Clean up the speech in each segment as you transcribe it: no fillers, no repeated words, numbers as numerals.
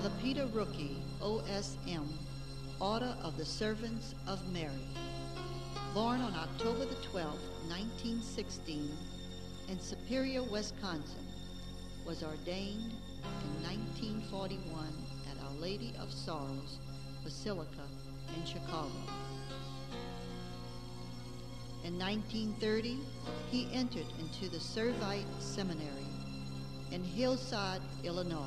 Father Peter Rookie, OSM, Order of the Servants of Mary, born on October the 12th, 1916, in Superior, Wisconsin, was ordained in 1941 at Our Lady of Sorrows Basilica in Chicago. In 1930, he entered into the Servite Seminary in Hillside, Illinois.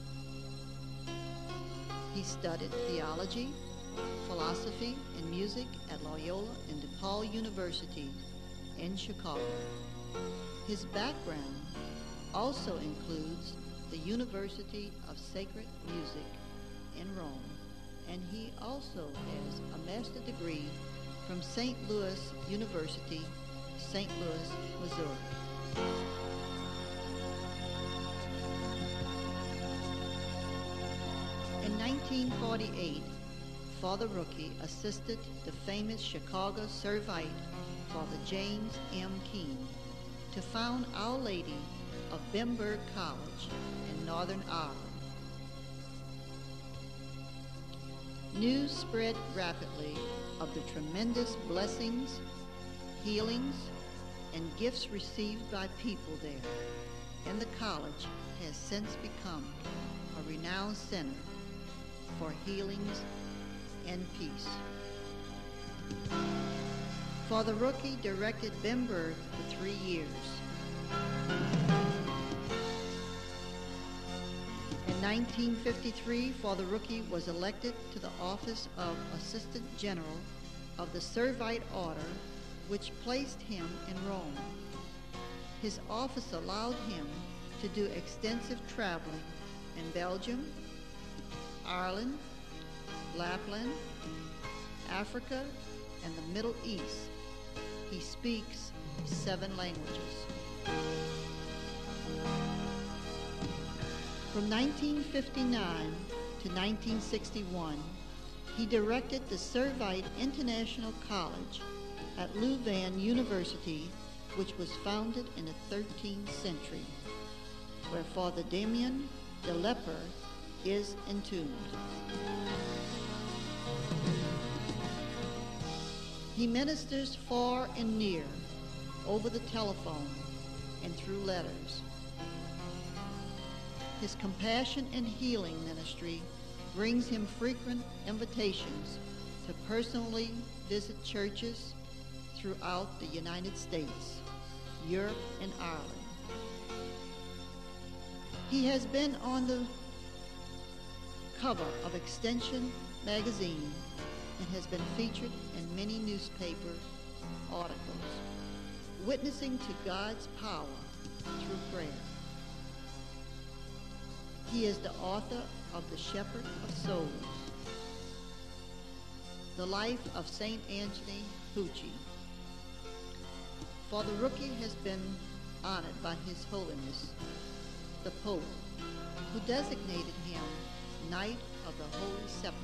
He studied theology, philosophy, and music at Loyola and DePaul University in Chicago. His background also includes the University of Sacred Music in Rome, and he also has a master's degree from St. Louis University, St. Louis, Missouri. In 1948, Father Rookie assisted the famous Chicago Servite Father James M. Keene to found Our Lady of Bamberg College in Northern Ireland. News spread rapidly of the tremendous blessings, healings, and gifts received by people there, and the college has since become a renowned center for healings and peace. Father Rookie directed Bamberg for 3 years. In 1953, Father Rookie was elected to the office of Assistant General of the Servite Order, which placed him in Rome. His office allowed him to do extensive traveling in Belgium, Ireland, Lapland, Africa, and the Middle East. He speaks 7 languages. From 1959 to 1961, he directed the Servite International College at Louvain University, which was founded in the 13th century, where Father Damien de Lepper is entombed. He ministers far and near, over the telephone and through letters. His compassion and healing ministry brings him frequent invitations to personally visit churches throughout the United States, Europe, and Ireland. He has been on the cover of Extension magazine and has been featured in many newspaper articles, witnessing to God's power through prayer. He is the author of The Shepherd of Souls, The Life of St. Anthony Pucci. Father Rookie has been honored by His Holiness, the Pope, who designated him Knight of the Holy Sepulchre.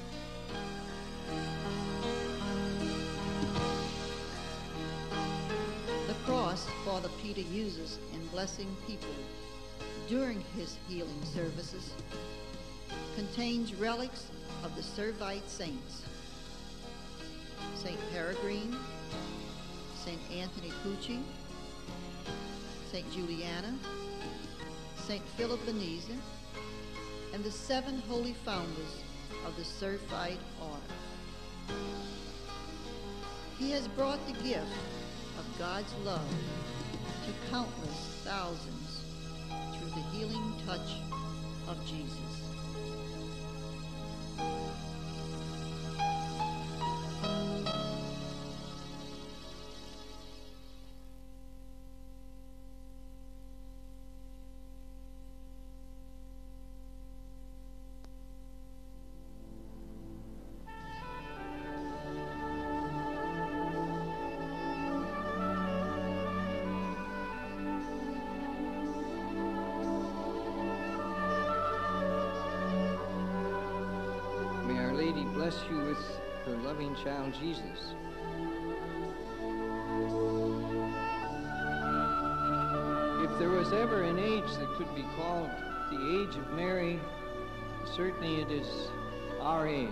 The cross Father Peter uses in blessing people during his healing services contains relics of the Servite saints: St. Peregrine, St. Anthony Pucci, St. Juliana, St. Philip Beniza, and the 7 holy founders of the Servite Order. He has brought the gift of God's love to countless thousands through the healing touch of Jesus. Bless you with her loving child, Jesus. If there was ever an age that could be called the age of Mary, Certainly it is our age.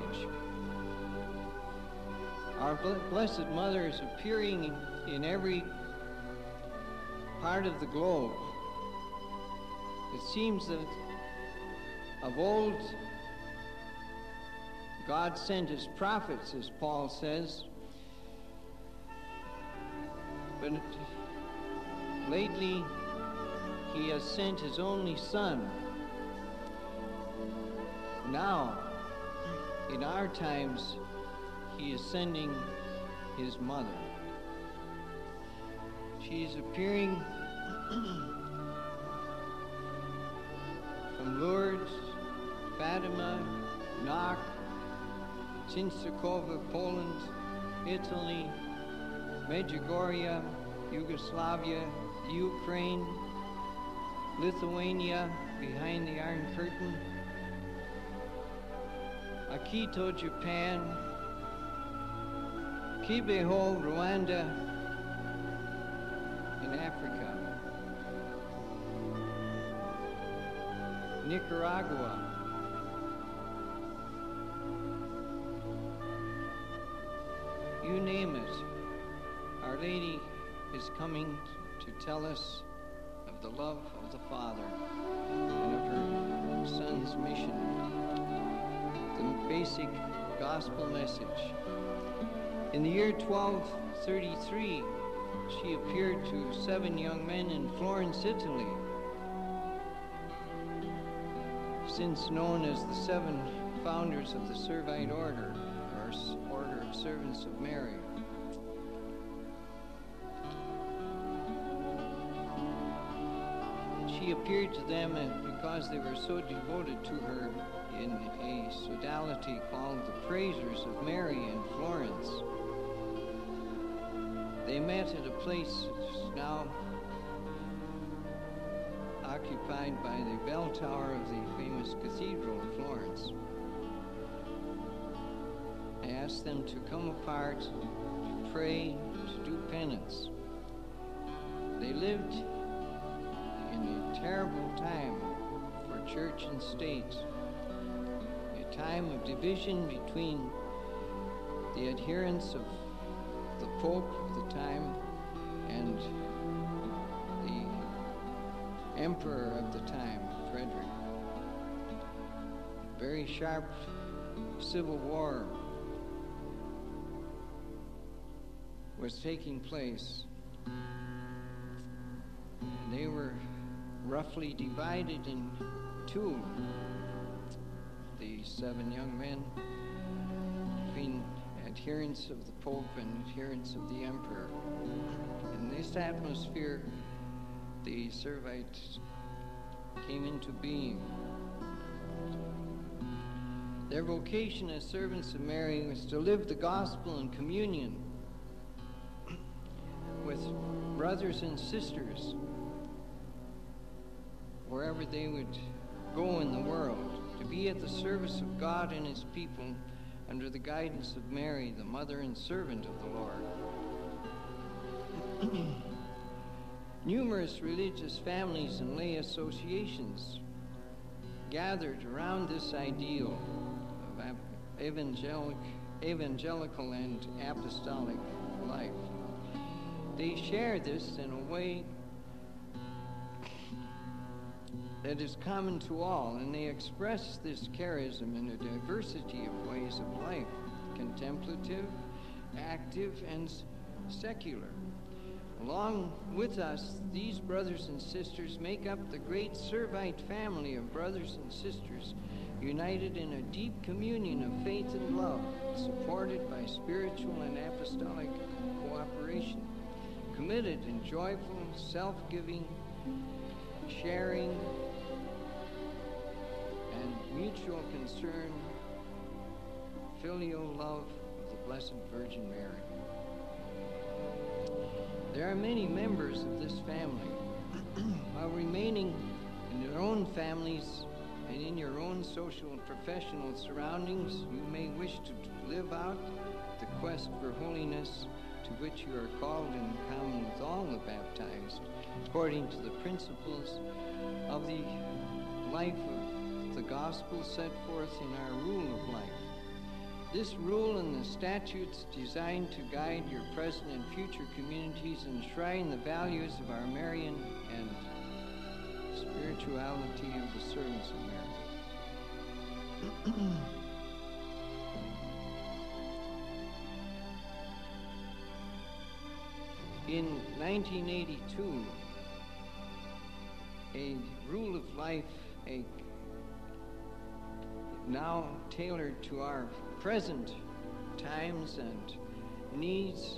Our Blessed Mother is appearing in every part of the globe. It seems that of old, God sent his prophets, as Paul says, but lately he has sent his only Son. Now, in our times, he is sending his mother. She is appearing from Lourdes, Fatima, Knock, Czestochowa, Poland, Italy, Medjugorje, Yugoslavia, Ukraine, Lithuania, behind the Iron Curtain, Akito, Japan, Kibeho, Rwanda, in Africa, Nicaragua, you name it. Our Lady is coming to tell us of the love of the Father and of her Son's mission, the basic gospel message. In the year 1233, she appeared to 7 young men in Florence, Italy, since known as the 7 founders of the Servite Order, or Order of Servants of Mary. She appeared to them because they were so devoted to her in a sodality called the Praisers of Mary in Florence. They met at a place now occupied by the bell tower of the famous Cathedral of Florence. I asked them to come apart, to pray, to do penance. They lived in a terrible time for church and state, a time of division between the adherents of the Pope of the time and the Emperor of the time, Frederick. Very sharp civil war was taking place. And they were roughly divided in two, the 7 young men, between adherents of the Pope and adherents of the Emperor. In this atmosphere, the Servites came into being. Their vocation as servants of Mary was to live the gospel in communion with brothers and sisters wherever they would go in the world, to be at the service of God and his people under the guidance of Mary, the mother and servant of the Lord. Numerous religious families and lay associations gathered around this ideal of evangelical and apostolic life. They share this in a way that is common to all, and they express this charism in a diversity of ways of life, contemplative, active, and secular. Along with us, these brothers and sisters make up the great Servite family of brothers and sisters, united in a deep communion of faith and love, supported by spiritual and apostolic cooperation, committed in joyful, self-giving, sharing, and mutual concern, filial love of the Blessed Virgin Mary. There are many members of this family. While remaining in your own families and in your own social and professional surroundings, you may wish to live out the quest for holiness to which you are called in common with all the baptized, according to the principles of the life of the gospel set forth in our rule of life. This rule and the statutes designed to guide your present and future communities enshrine the values of our Marian and spirituality of the servants of Mary. In 1982, a rule of life, now tailored to our present times and needs,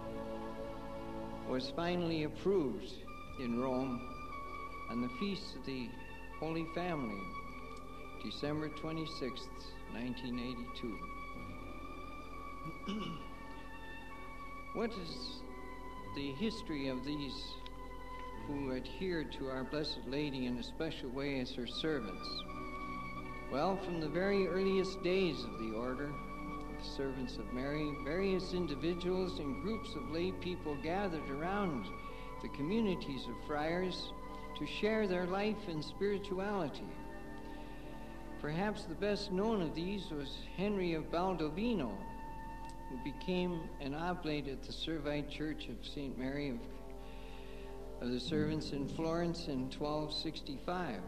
was finally approved in Rome on the Feast of the Holy Family, December 26th, 1982. What is the history of these who adhere to our Blessed Lady in a special way as her servants? Well, from the very earliest days of the order, the servants of Mary, various individuals and groups of lay people gathered around the communities of friars to share their life and spirituality. Perhaps the best known of these was Henry of Baldovino, who became an oblate at the Servite Church of St. Mary of the Servants in Florence in 1265.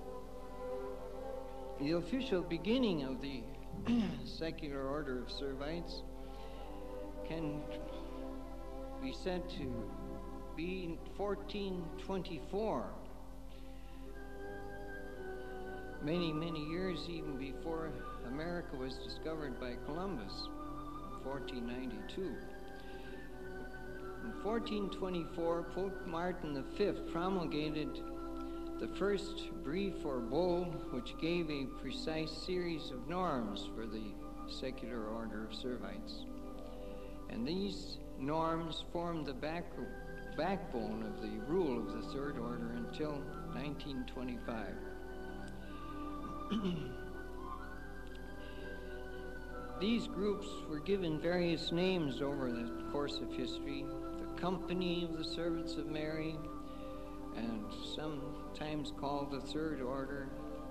The official beginning of the secular order of Servites can be said to be 1424. Many years even before America was discovered by Columbus, 1492. In 1424, Pope Martin V promulgated the first brief or bull, which gave a precise series of norms for the secular order of Servites. And these norms formed the backbone of the rule of the Third Order until 1925. These groups were given various names over the course of history: the Company of the Servants of Mary, and sometimes called the Third Order.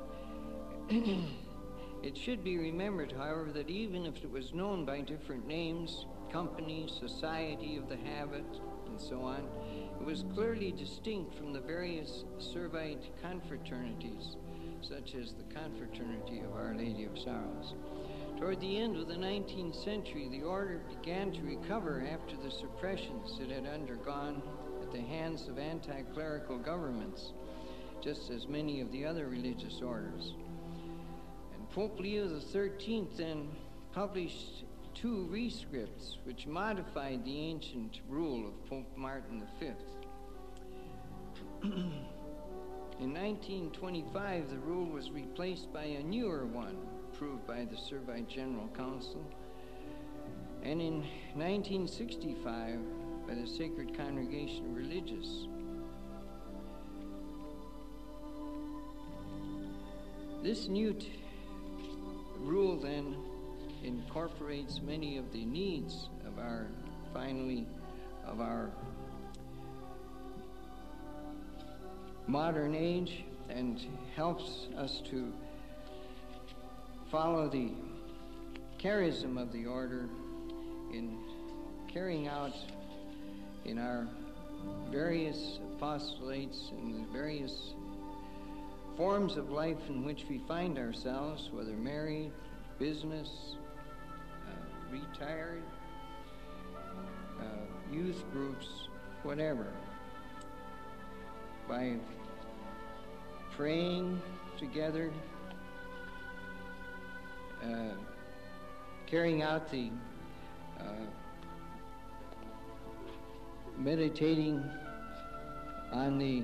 It should be remembered, however, that even if it was known by different names, Company, Society of the Habit, and so on, it was clearly distinct from the various Servite confraternities, such as the Confraternity of Our Lady of Sorrows. Toward the end of the 19th century, the order began to recover after the suppressions it had undergone at the hands of anti-clerical governments, just as many of the other religious orders. And Pope Leo XIII then published 2 rescripts which modified the ancient rule of Pope Martin V. In 1925, the rule was replaced by a newer one, approved by the Servite General Council, and in 1965 by the Sacred Congregation of Religious. This new rule then incorporates many of the needs of our modern age, and helps us to follow the charism of the order in carrying out in our various apostolates and the various forms of life in which we find ourselves, whether married, business, retired, youth groups, whatever. By praying together, carrying out the meditating on the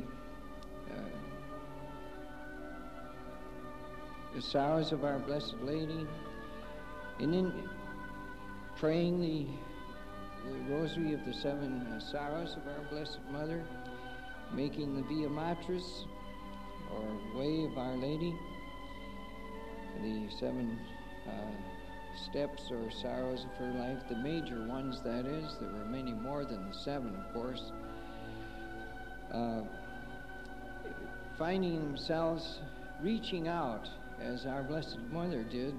sorrows of our Blessed Lady, and in praying the Rosary of the 7 Sorrows of our Blessed Mother, making the Via Matris, or Way of Our Lady, the 7 steps or sorrows of her life, the major ones, that is. There were many more than the 7, of course. Finding themselves reaching out as our Blessed Mother did,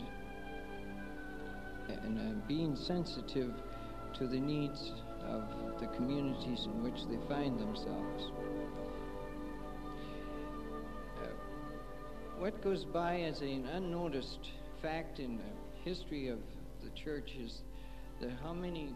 and being sensitive to the needs of the communities in which they find themselves. What goes by as an unnoticed fact in the history of the church is that how many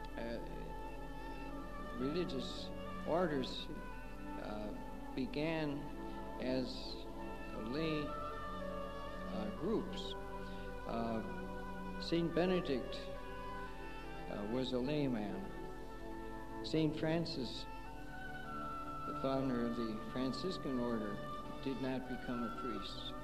religious orders began as lay groups. Saint Benedict was a layman. Saint Francis, the founder of the Franciscan order, did not become a priest.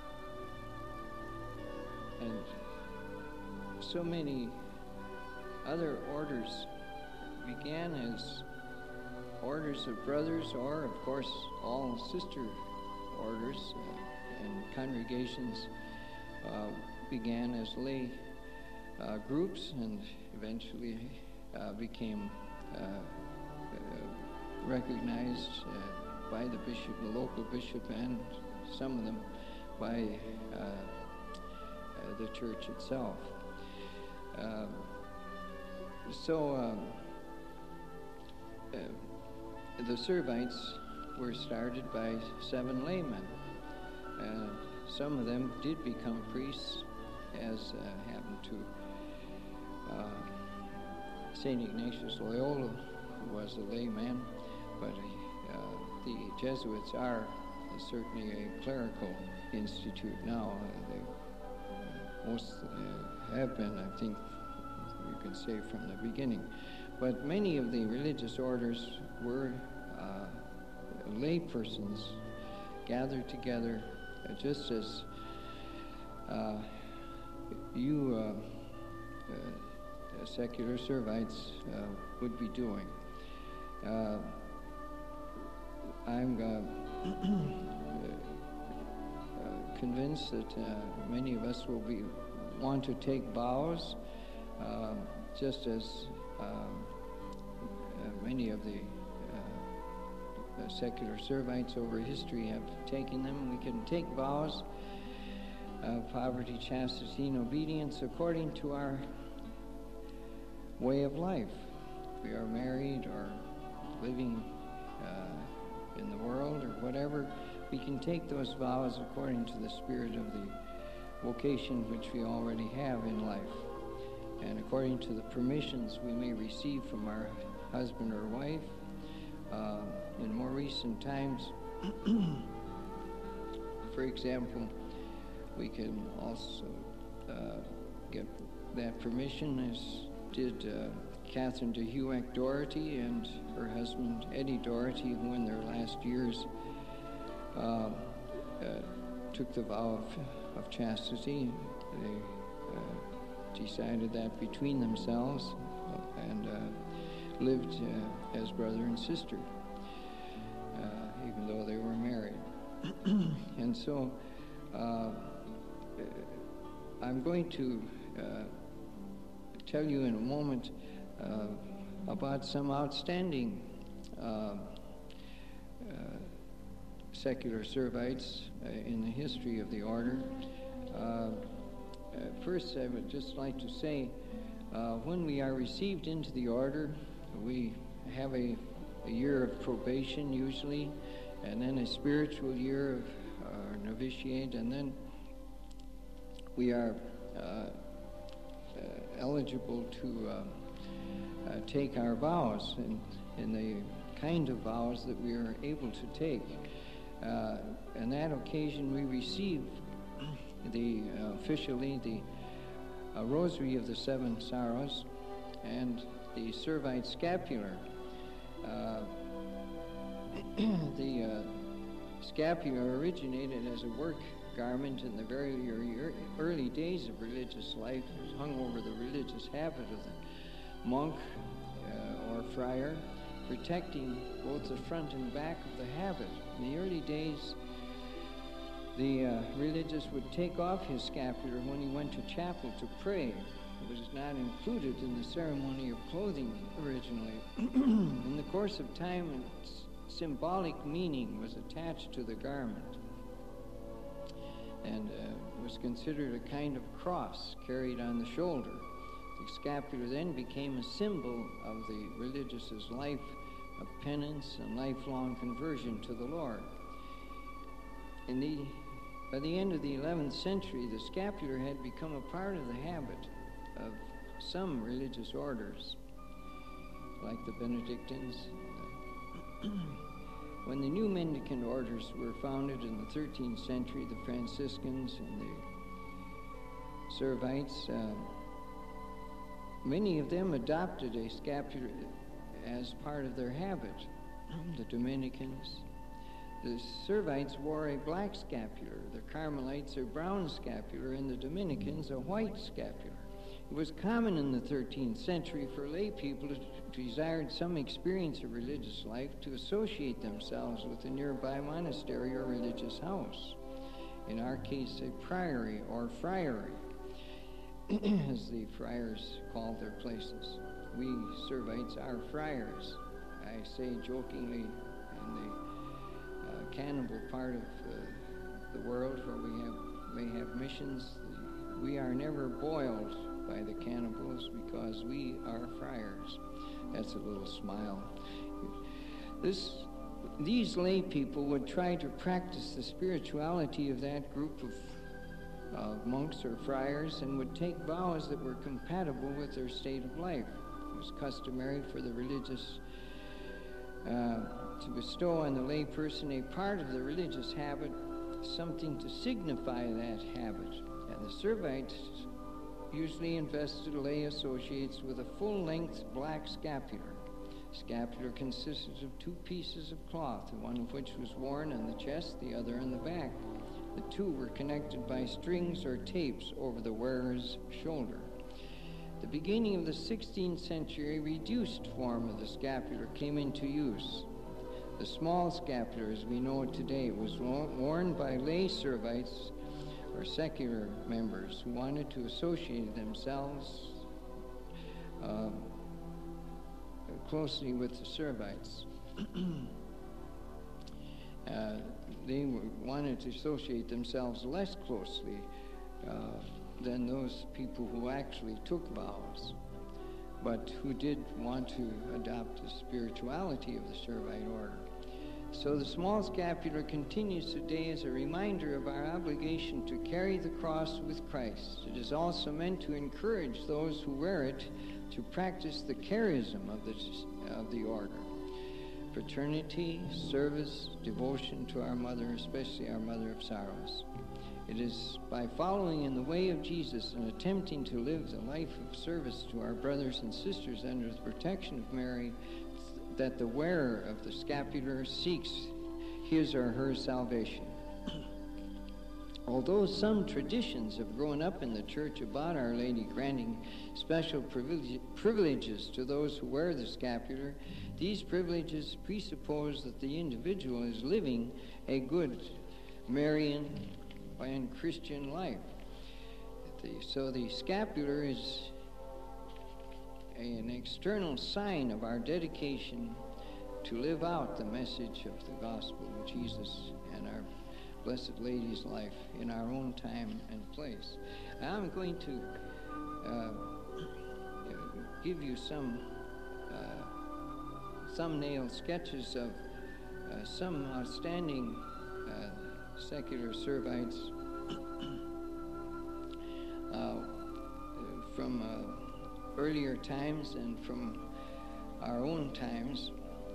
And so many other orders began as orders of brothers, or of course all sister orders and congregations began as lay groups, and eventually became recognized by the bishop, the local bishop, and some of them by the church itself. The Servites were started by 7 laymen. Some of them did become priests, as happened to St. Ignatius Loyola, who was a layman, but the Jesuits are certainly a clerical institute now. Most have been, I think you can say, from the beginning. But many of the religious orders were lay persons gathered together, just as you secular Servites would be doing. I'm convinced that many of us will want to take vows, just as many of the secular Servites over history have taken them. We can take vows of poverty, chastity, and obedience according to our way of life. If we are married or living in the world or whatever, we can take those vows according to the spirit of the vocation which we already have in life, and according to the permissions we may receive from our husband or wife. In more recent times, for example, we can also get that permission, as did Catherine de Huac Doherty and her husband Eddie Doherty, who in their last years took the vow of chastity. They decided that between themselves and lived as brother and sister, even though they were married. And so I'm going to tell you in a moment about some outstanding secular Servites in the history of the order. First, I would just like to say, when we are received into the order, we have a year of probation usually, and then a spiritual year of novitiate, and then we are eligible to take our vows in the kind of vows that we are able to take. On that occasion, we receive officially the Rosary of the Seven Sorrows and the Servite Scapular. The scapular originated as a work garment in the very early days of religious life. It was hung over the religious habit of the monk or friar, protecting both the front and back of the habit. In the early days, the religious would take off his scapular when he went to chapel to pray. It was not included in the ceremony of clothing originally. In the course of time, its symbolic meaning was attached to the garment. And considered a kind of cross carried on the shoulder. The scapular then became a symbol of the religious's life of penance and lifelong conversion to the Lord. By the end of the 11th century, the scapular had become a part of the habit of some religious orders, like the Benedictines. When the new mendicant orders were founded in the 13th century, the Franciscans and the Servites, many of them adopted a scapular as part of their habit. The Dominicans, the Servites wore a black scapular, the Carmelites a brown scapular, and the Dominicans a white scapular. It was common in the 13th century for lay people who desired some experience of religious life to associate themselves with a nearby monastery or religious house. In our case, a priory or friary, as the friars called their places. We Servites are friars. I say jokingly, in the cannibal part of the world where we may have missions, we are never boiled by the cannibals because we are friars. That's a little smile. These lay people would try to practice the spirituality of that group of monks or friars and would take vows that were compatible with their state of life. It was customary for the religious to bestow on the lay person a part of the religious habit, something to signify that habit. And the Servites usually invested lay associates with a full-length black scapular. Scapular consisted of two pieces of cloth, one of which was worn on the chest, the other on the back. The two were connected by strings or tapes over the wearer's shoulder. The beginning of the 16th century, a reduced form of the scapular came into use. The small scapular, as we know it today, was worn by lay Servites or secular members who wanted to associate themselves closely with the Servites. They wanted to associate themselves less closely than those people who actually took vows, but who did want to adopt the spirituality of the Servite order. So the small scapular continues today as a reminder of our obligation to carry the cross with Christ. It is also meant to encourage those who wear it to practice the charism of the order. Fraternity, service, devotion to our Mother, especially our Mother of Sorrows. It is by following in the way of Jesus and attempting to live the life of service to our brothers and sisters under the protection of Mary that the wearer of the scapular seeks his or her salvation. Although some traditions have grown up in the church about Our Lady granting special privileges to those who wear the scapular, these privileges presuppose that the individual is living a good Marian and Christian life. So the scapular is an external sign of our dedication to live out the message of the gospel of Jesus and our Blessed Lady's life in our own time and place. Now I'm going to give you some thumbnail sketches of some outstanding secular Servites from earlier times and from our own times.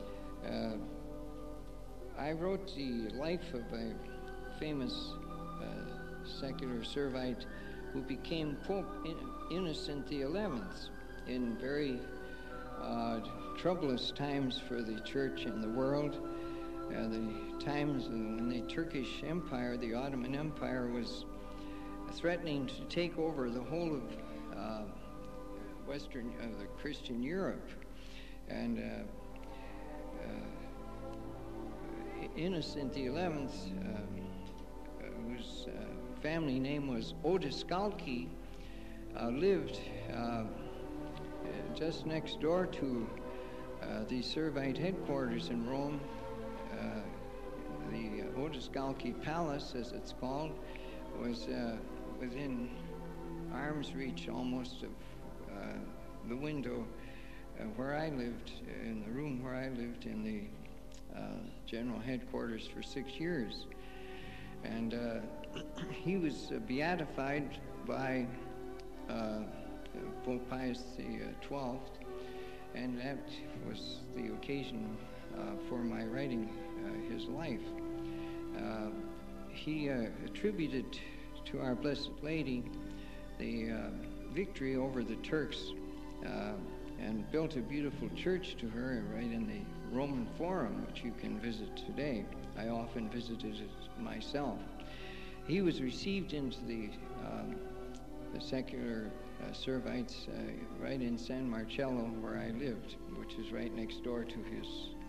I wrote the life of a famous secular Servite who became Pope Innocent XI in very troublous times for the church and the world. The times when the Turkish Empire, the Ottoman Empire, was threatening to take over the whole of the Christian Europe, and Innocent XI, whose family name was Odescalchi, lived just next door to the Servite headquarters in Rome. The Odescalchi Palace, as it's called, was within arm's reach almost of the window where I lived, in the room where I lived in the general headquarters for 6 years. And he was beatified by Pope Pius XII, and that was the occasion for my writing his life. He attributed to Our Blessed Lady the victory over the Turks and built a beautiful church to her right in the Roman Forum, which you can visit today. I often visited it myself. He was received into the secular Servites right in San Marcello, where I lived, which is right next door to his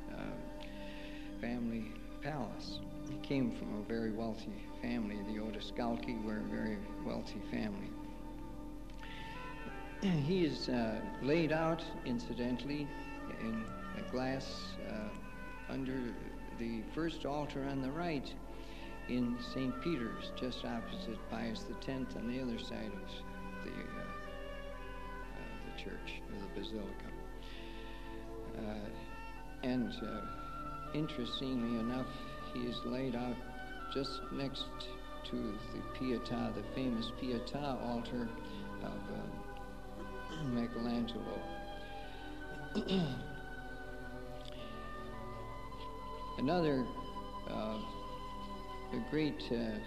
family palace. He came from a very wealthy family. The Odescalchi were a very wealthy family. He is laid out, incidentally, in a glass under the first altar on the right in St. Peter's, just opposite Pius X on the other side of the church, or the basilica. And interestingly enough, he is laid out just next to the Pietà, the famous Pietà altar of Michelangelo. Another a great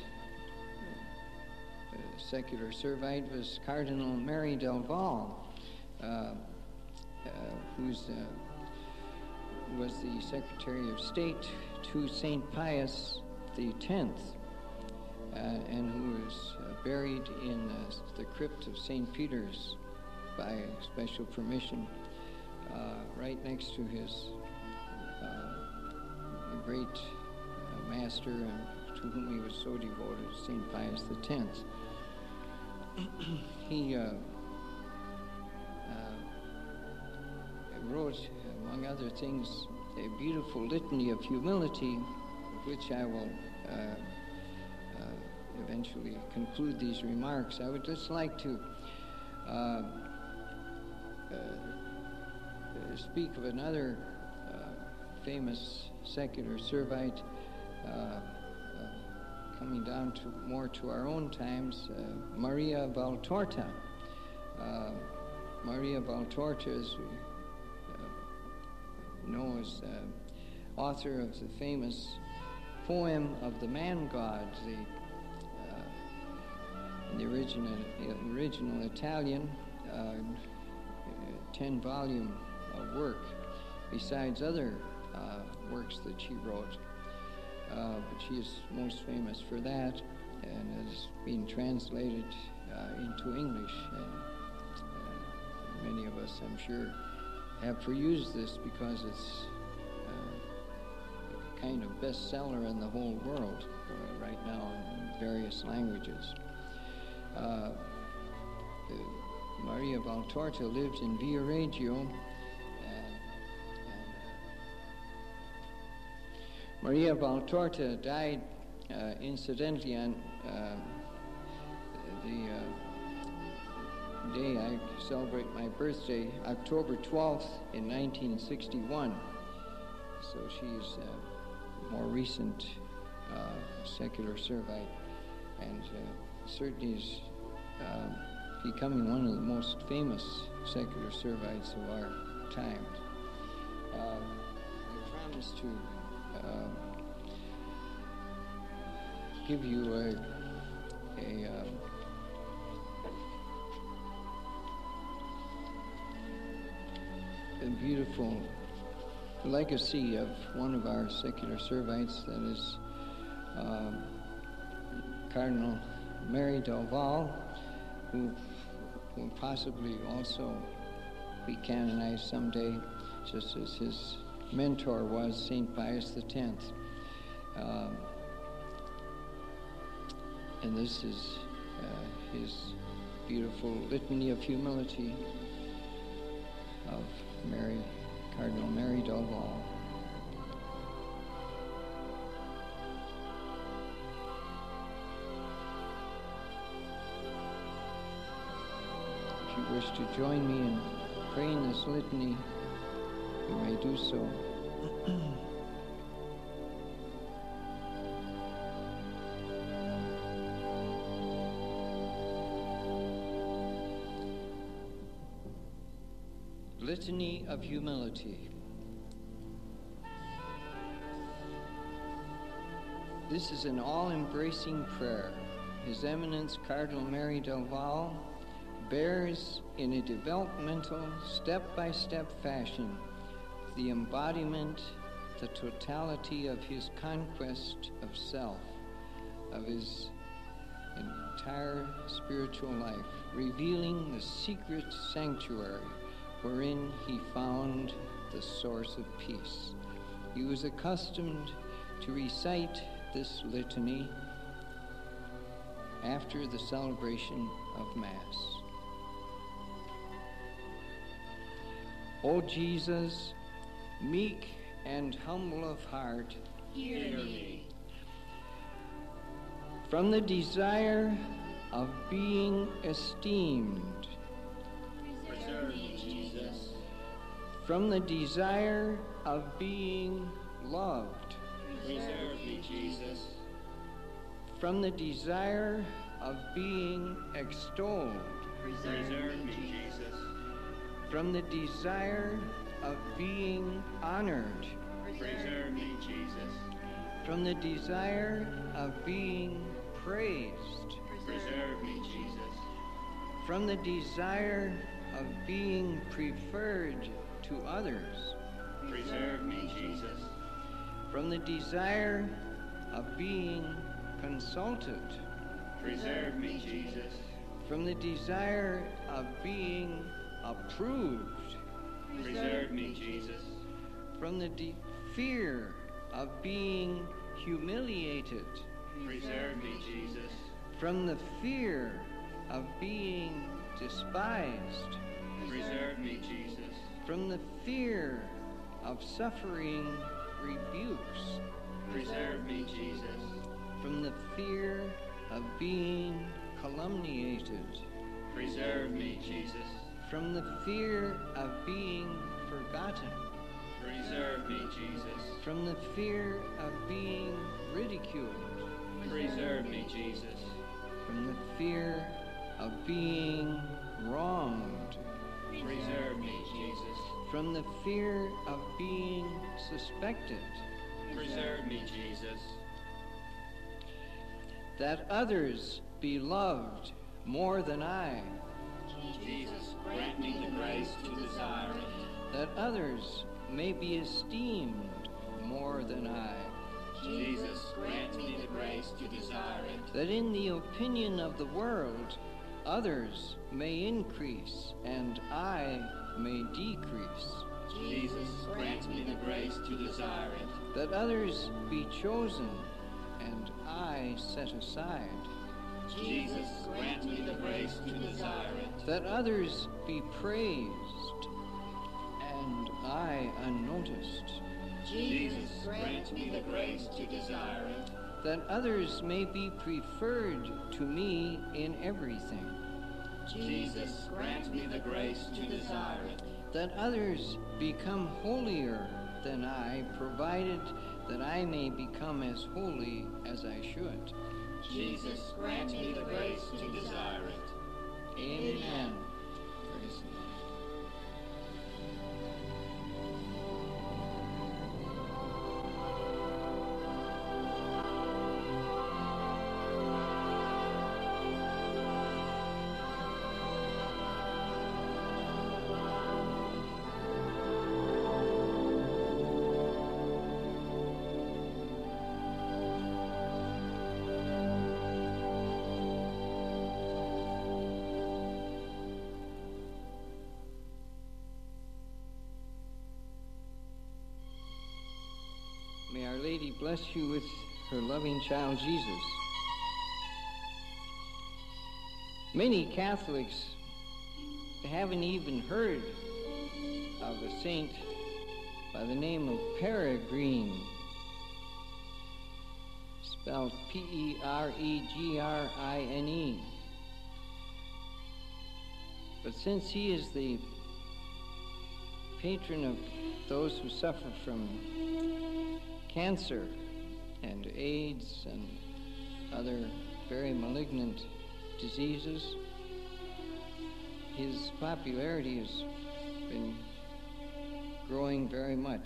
secular Servite was Cardinal Mary del Val, who was the Secretary of State to St. Pius X, and who was buried in the crypt of St. Peter's by special permission, right next to his great master, and to whom he was so devoted, St. Pius X. He wrote, among other things, a beautiful litany of humility, which I will eventually conclude these remarks. I would just like to speak of another famous secular Servite, coming down more to our own times, Maria Valtorta. Maria Valtorta, as we know, is author of the famous poem of the Man-God, in the original Italian, 10-volume work, besides other works that she wrote. But she is most famous for that, and has been translated into English. And many of us, I'm sure, have perused this because it's a kind of bestseller in the whole world right now in various languages. Maria Valtorta lived in Viareggio. Maria Valtorta died, incidentally, on the day I celebrate my birthday, October 12th in 1961. So she's a more recent secular Servite, and certainly is becoming one of the most famous secular Servites of our times. I promise to give you a beautiful legacy of one of our secular Servites, that is Cardinal Mary del Val, who will possibly also be canonized someday, just as his mentor was St. Pius X. And this is his beautiful litany of humility of Cardinal Mary del Val. wish to join me in praying this litany, you may do so. Litany of Humility. This is an all-embracing prayer. His Eminence Cardinal Merry del Val bears in a developmental, step-by-step fashion the embodiment, the totality of his conquest of self, of his entire spiritual life, revealing the secret sanctuary wherein he found the source of peace. He was accustomed to recite this litany after the celebration of Mass. O Jesus, meek and humble of heart, hear me. From the desire of being esteemed, Preserve me, Jesus. from the desire of being loved, Preserve me, Jesus. from the desire of being extolled, Preserve me, Jesus. from the desire of being honored, Preserve me, Jesus. from the desire of being praised, Preserve me, Jesus. from the desire of being preferred to others, Preserve me, Jesus. from the desire of being consulted, Preserve me, Jesus. from the desire of being approved, Preserve me, Jesus. from the fear of being humiliated, Preserve me, Jesus. from the fear of being despised, Preserve me, Jesus. from the fear of suffering rebukes, Preserve me, Jesus. from the fear of being calumniated, Preserve me, Jesus. from the fear of being forgotten, Preserve me, Jesus. from the fear of being ridiculed, Preserve me, Jesus. from the fear of being wronged, Preserve me, Jesus. from the fear of being suspected, Preserve me, Jesus. that others be loved more than I, Jesus, grant me the grace to desire it. that others may be esteemed more than I, Jesus, grant me the grace to desire it. that in the opinion of the world others may increase and I may decrease, Jesus, grant me the grace to desire it. that others be chosen and I set aside, Jesus, grant me the grace to desire it. that others be praised and I unnoticed, Jesus, grant me the grace to desire it. that others may be preferred to me in everything, Jesus, grant me the grace to desire it. that others become holier than I, provided that I may become as holy as I should. Jesus, grant me the grace to desire it. Amen. Praise the Lord. May Our Lady bless you with her loving child, Jesus. Many Catholics haven't even heard of a saint by the name of Peregrine, spelled Peregrine. But since he is the patron of those who suffer from cancer and AIDS and other very malignant diseases, his popularity has been growing very much.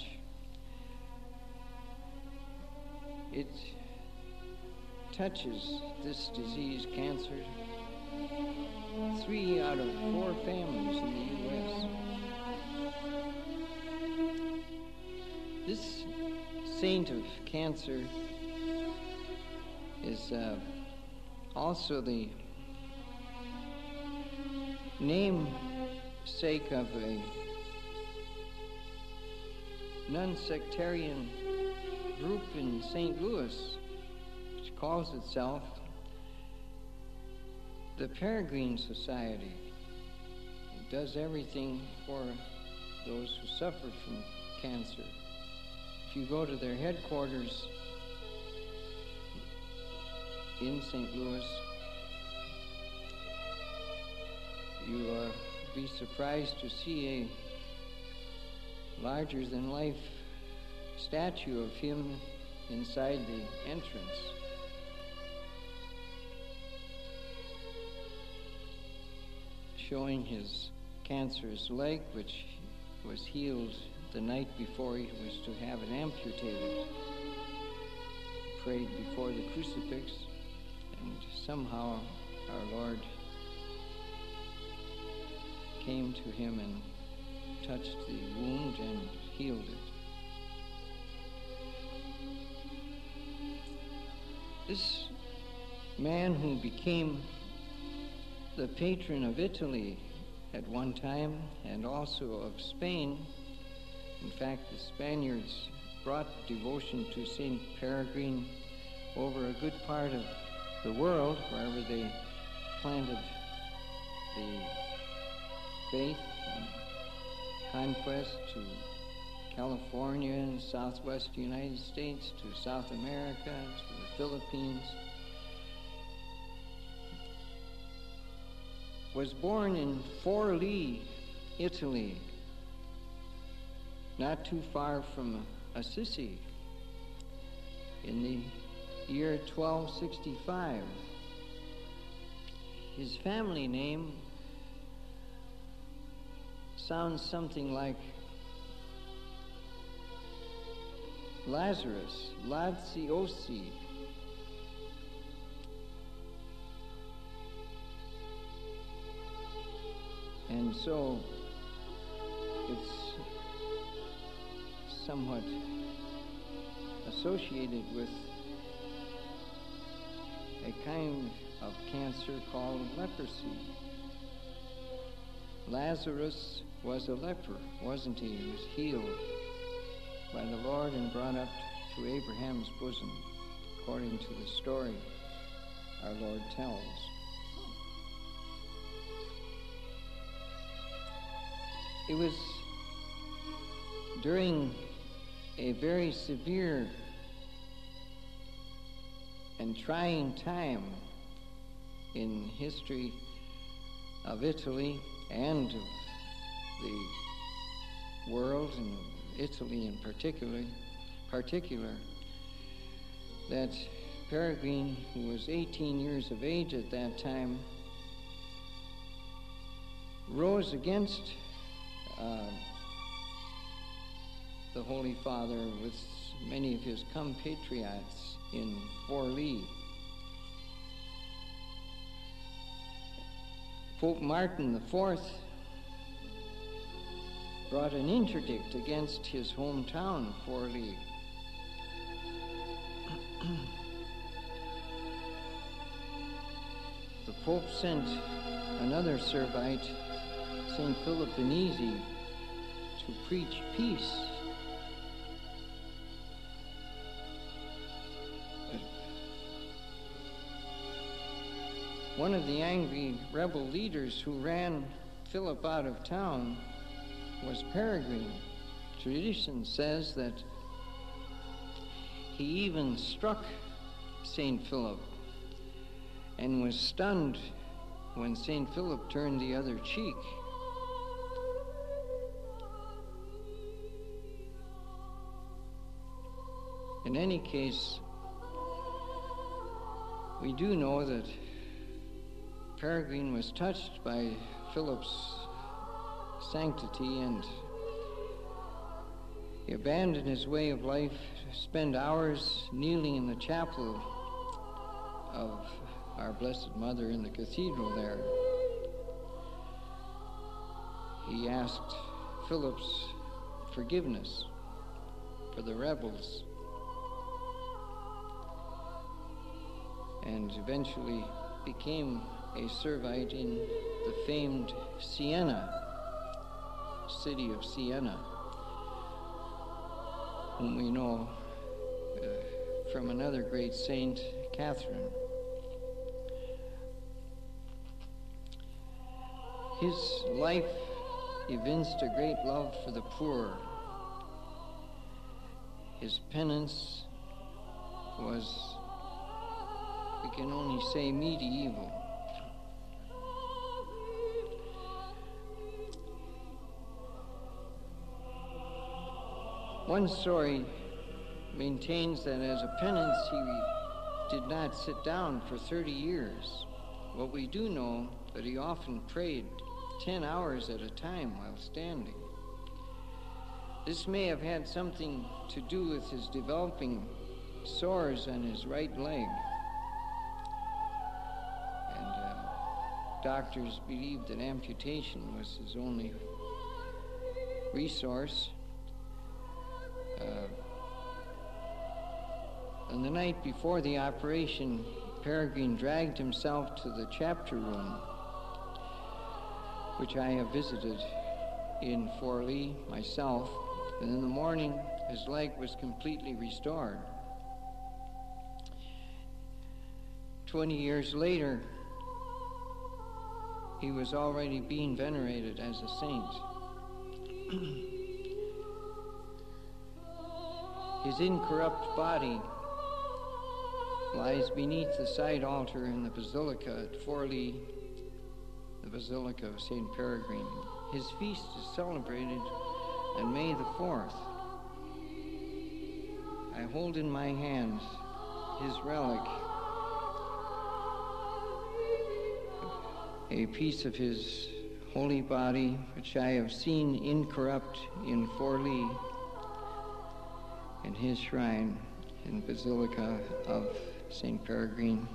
It touches this disease, cancer, 3 out of 4 families in the U.S. This saint of cancer is also the namesake of a non-sectarian group in St. Louis, which calls itself the Peregrine Society. It does everything for those who suffer from cancer. If you go to their headquarters in St. Louis, you will be surprised to see a larger-than-life statue of him inside the entrance. Showing his cancerous leg, which was healed the night before he was to have it amputated. He prayed before the crucifix, and somehow our Lord came to him and touched the wound and healed it. This man who became the patron of Italy at one time and also of Spain, in fact, the Spaniards brought devotion to St. Peregrine over a good part of the world, wherever they planted the faith and conquest, to California and southwest United States, to South America, to the Philippines. Was born in Forlì, Italy, not too far from Assisi, in the year 1265. His family name sounds something like Lazarus, Laziosi. And so it's somewhat associated with a kind of cancer called leprosy. Lazarus was a leper, wasn't he? He was healed by the Lord and brought up to Abraham's bosom, according to the story our Lord tells. It was during a very severe and trying time in history of Italy and of the world, and of Italy in particular, that Peregrine, who was 18 years of age at that time, rose against the Holy Father with many of his compatriots in Forlì. Pope Martin IV brought an interdict against his hometown, Forlì. The Pope sent another Servite, St. Philip Benizi, to preach peace. One of the angry rebel leaders who ran Philip out of town was Peregrine. Tradition says that he even struck St. Philip and was stunned when St. Philip turned the other cheek. In any case, we do know that Peregrine was touched by Philip's sanctity, and he abandoned his way of life to spend hours kneeling in the chapel of our Blessed Mother in the cathedral there. He asked Philip's forgiveness for the rebels, and eventually became a Servite in the famed Siena, city of Siena, whom we know from another great saint, Catherine. His life evinced a great love for the poor. His penance was, we can only say, medieval. One story maintains that as a penance he did not sit down for 30 years. What we do know that he often prayed 10 hours at a time while standing. This may have had something to do with his developing sores on his right leg. And doctors believed that amputation was his only resource. On the night before the operation, Peregrine dragged himself to the chapter room, which I have visited in Forlì myself, and in the morning his leg was completely restored. 20 years later, he was already being venerated as a saint. His incorrupt body lies beneath the side altar in the Basilica at Forlì, the Basilica of St. Peregrine. His feast is celebrated on May the 4th. I hold in my hand his relic, a piece of his holy body, which I have seen incorrupt in Forlì, in his shrine in Basilica of St. Peregrine.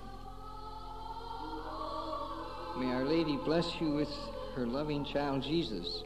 May Our Lady bless you with her loving child, Jesus.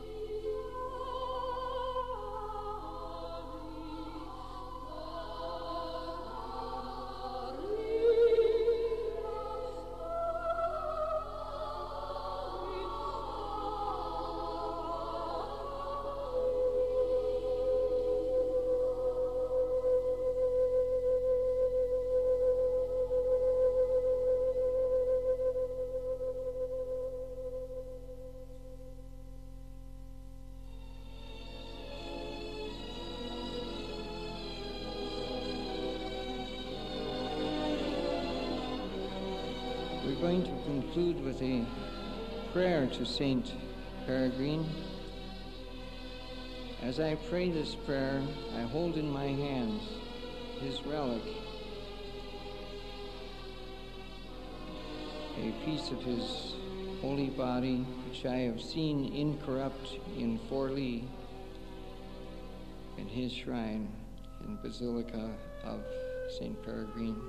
We're going to conclude with a prayer to St. Peregrine. As I pray this prayer, I hold in my hands his relic, a piece of his holy body, which I have seen incorrupt in Forlì, in his shrine in Basilica of St. Peregrine.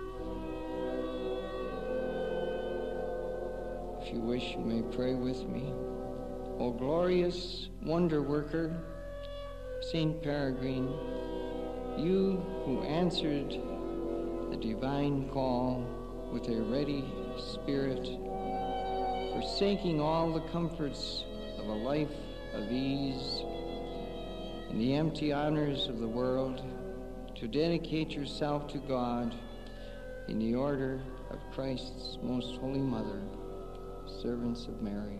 If you wish, you may pray with me. O glorious wonder worker, St. Peregrine, you who answered the divine call with a ready spirit, forsaking all the comforts of a life of ease and the empty honors of the world, to dedicate yourself to God in the order of Christ's most holy mother, servants of Mary.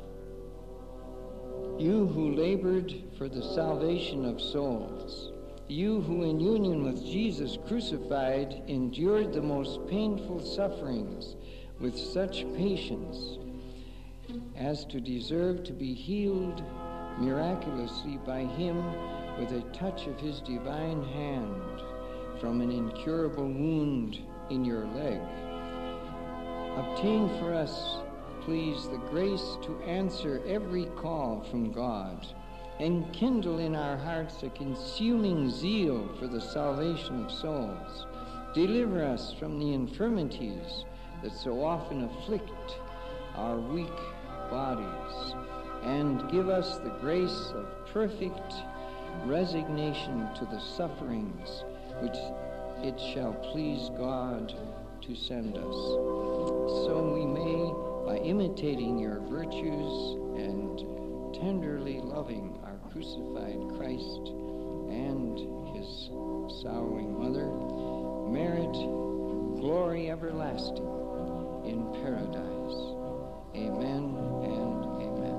You who labored for the salvation of souls, you who in union with Jesus crucified endured the most painful sufferings, with such patience as to deserve to be healed miraculously by him with a touch of his divine hand from an incurable wound in your leg. Obtain for us, please, the grace to answer every call from God, and kindle in our hearts a consuming zeal for the salvation of souls. Deliver us from the infirmities that so often afflict our weak bodies, and give us the grace of perfect resignation to the sufferings which it shall please God to send us. So we may, by imitating your virtues and tenderly loving our crucified Christ and his sorrowing mother, merit glory everlasting in paradise. Amen and amen.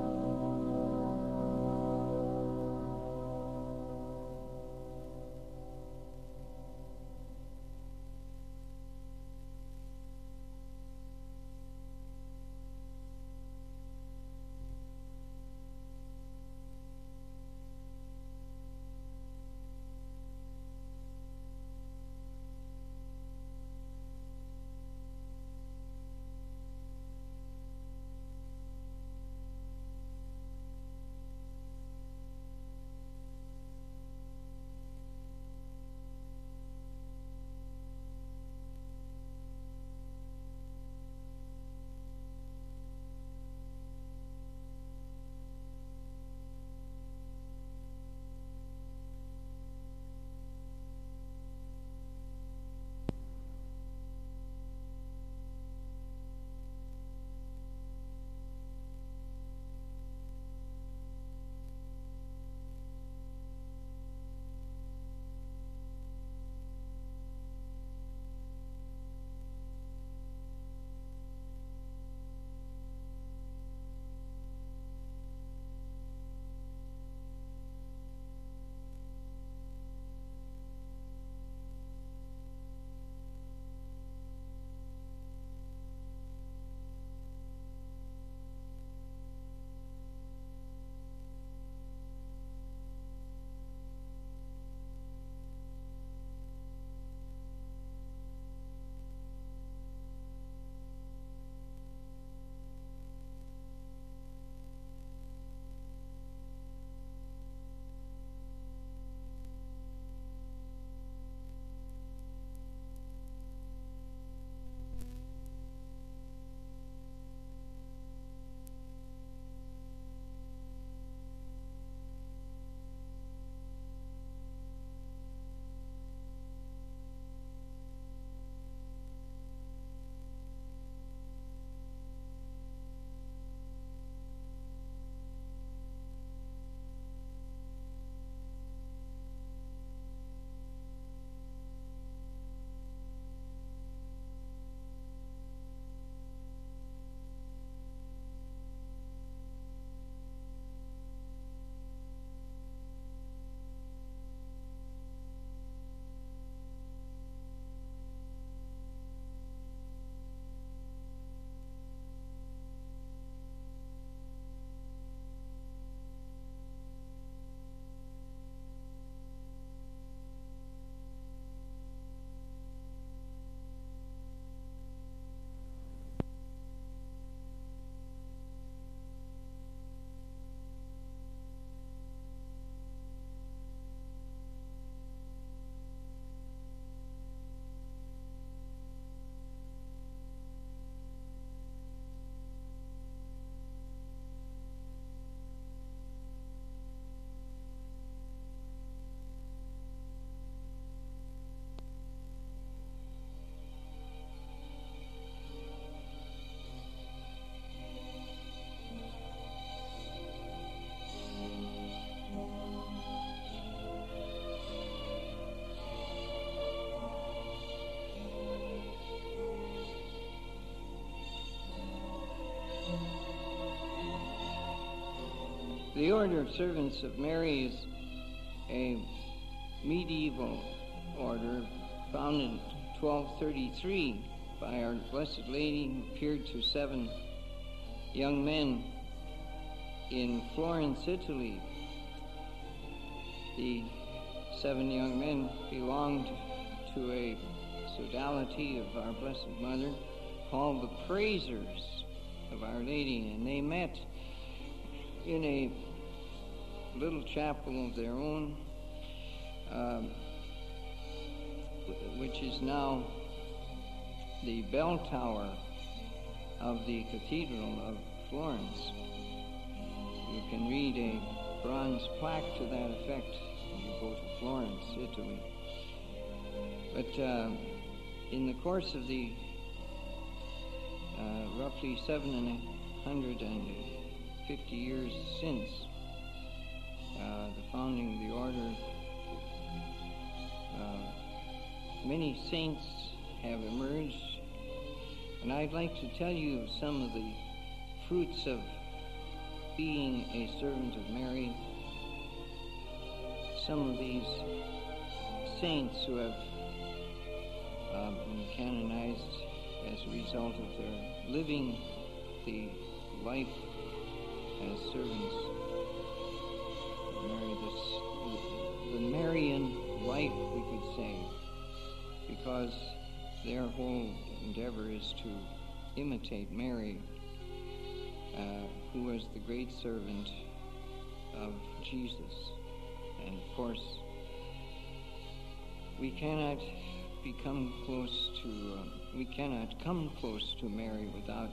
The Order of Servants of Mary is a medieval order founded in 1233 by Our Blessed Lady, who appeared to 7 young men in Florence, Italy. The 7 young men belonged to a sodality of Our Blessed Mother called the Praisers of Our Lady, and they met in a little chapel of their own, which is now the bell tower of the Cathedral of Florence. You can read a bronze plaque to that effect when you go to Florence, Italy. But in the course of the roughly 750 years since the founding of the order, many saints have emerged, and I'd like to tell you some of the fruits of being a servant of Mary. Some of these saints who have been canonized as a result of their living the life as servants of Mary, the Marian life, we could say, because their whole endeavor is to imitate Mary, who was the great servant of Jesus. And of course, we cannot come close to Mary without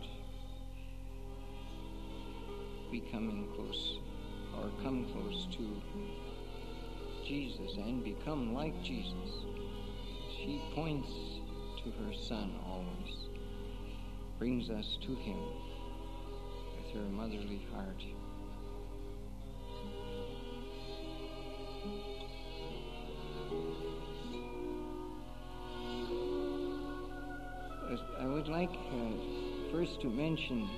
becoming close, or come close to Jesus and become like Jesus. She points to her Son always, brings us to him with her motherly heart. I would like first to mention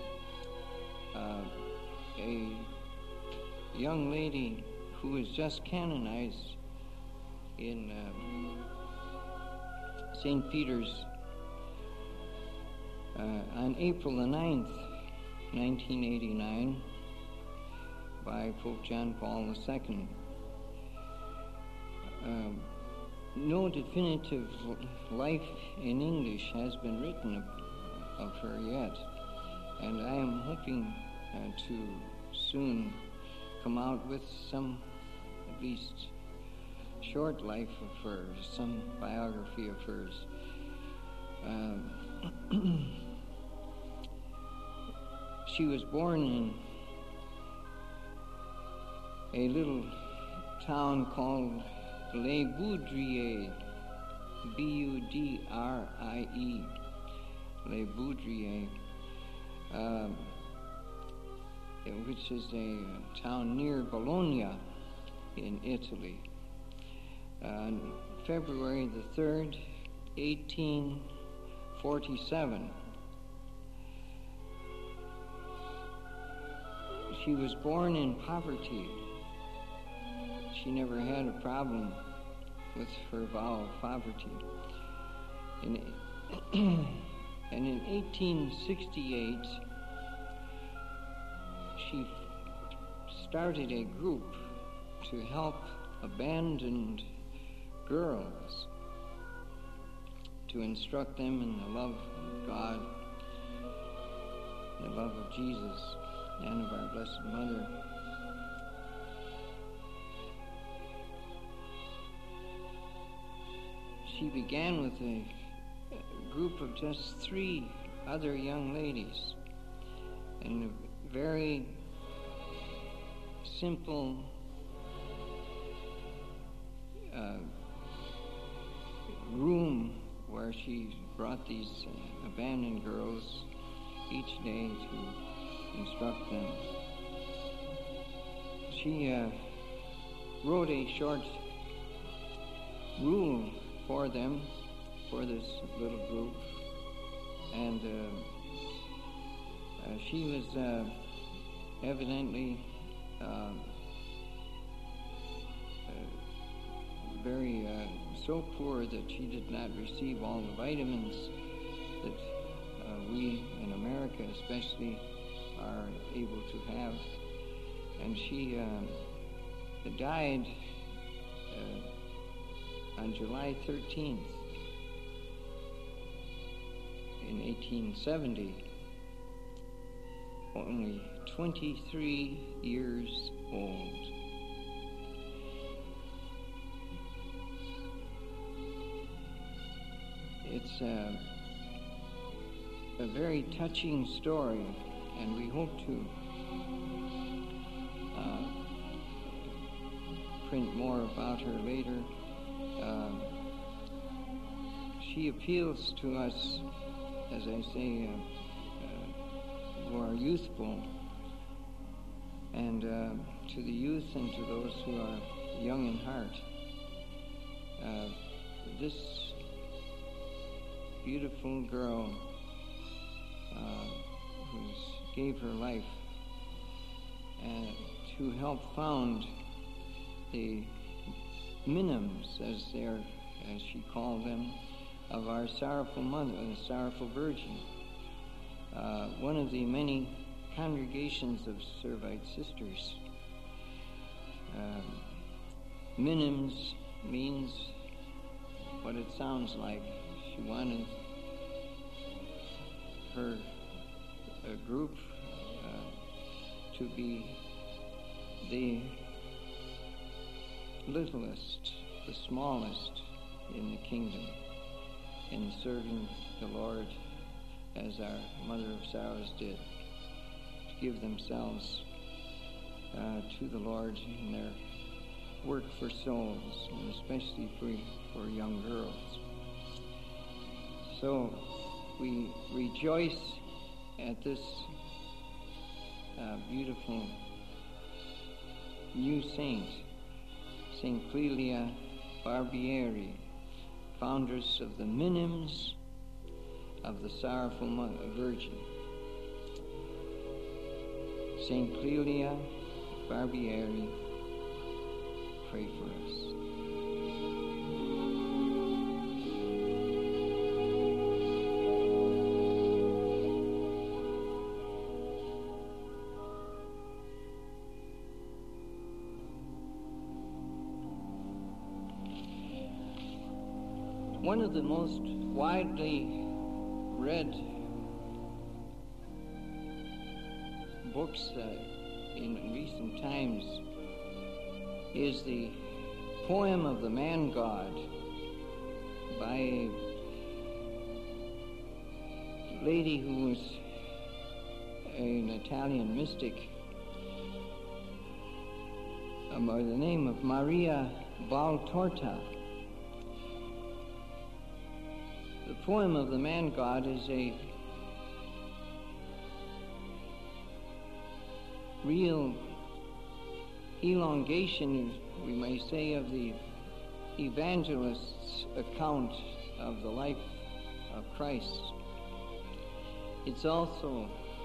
a young lady who was just canonized in St. Peter's on April the 9th, 1989, by Pope John Paul II. No definitive life in English has been written of her yet, and I am hoping to soon come out with some, at least, short life of hers, some biography of hers. She was born in a little town called Les Boudries, B-U-D-R-I-E, Les Boudries, which is a town near Bologna in Italy. On February the 3rd, 1847, she was born in poverty. She never had a problem with her vow of poverty. And in 1868, she started a group to help abandoned girls, to instruct them in the love of God, the love of Jesus, and of our Blessed Mother. She began with a group of just 3 other young ladies in a very simple room where she brought these abandoned girls each day to instruct them. She wrote a short rule for them, for this little group, and she was evidently very so poor that she did not receive all the vitamins that we in America especially are able to have. And she died on July 13th in 1870, only 23 years old. It's a very touching story, and we hope to print more about her later. She appeals to us, as I say, who are youthful, and to the youth and to those who are young in heart. This beautiful girl who gave her life to help found the minims, as she called them, of our sorrowful mother, the sorrowful Virgin. One of the many congregations of Servite sisters. Minims means what it sounds like. She wanted her group to be the littlest, the smallest in the kingdom, in serving the Lord as our Mother of Sorrows did, to give themselves to the Lord in their work for souls, and especially for young girls. So we rejoice at this beautiful new saint, St. Clelia Barbieri, foundress of the Minims of the Sorrowful Virgin. St. Clelia Barbieri, pray for us. One of the most widely read books in recent times is the Poem of the Man God by a lady who was an Italian mystic by the name of Maria Valtorta. The Poem of the Man God is a real elongation, we may say, of the evangelist's account of the life of Christ. It's also,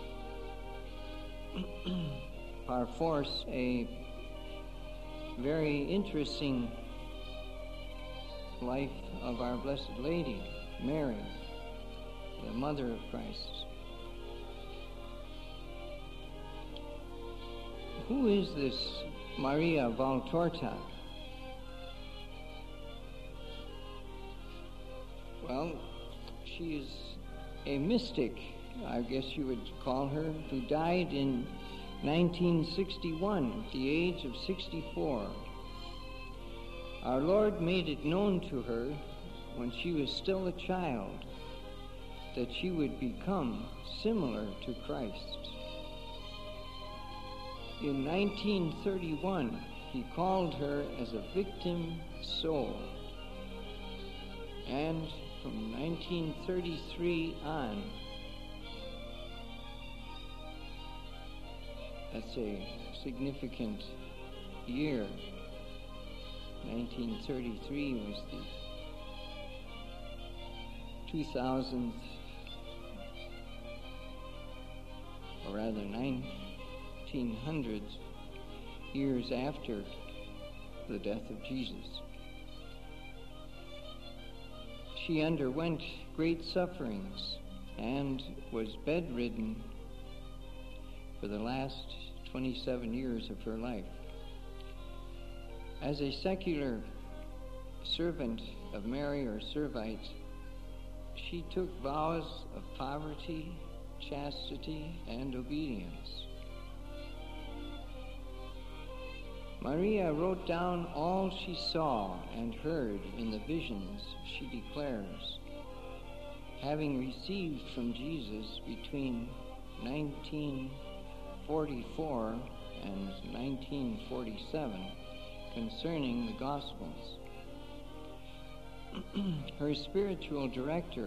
par force, a very interesting life of our Blessed Lady, Mary, the Mother of Christ. Who is this Maria Valtorta? Well, she is a mystic, I guess you would call her, who died in 1961 at the age of 64. Our Lord made it known to her when she was still a child that she would become similar to Christ. In 1931, he called her as a victim soul. And from 1933 on, that's a significant year. 1933 was the 2000th, or rather 1900 years after the death of Jesus. She underwent great sufferings and was bedridden for the last 27 years of her life. As a secular servant of Mary, or Servite, she took vows of poverty, chastity, and obedience. Maria wrote down all she saw and heard in the visions she declares, having received from Jesus between 1944 and 1947 concerning the Gospels. Her spiritual director,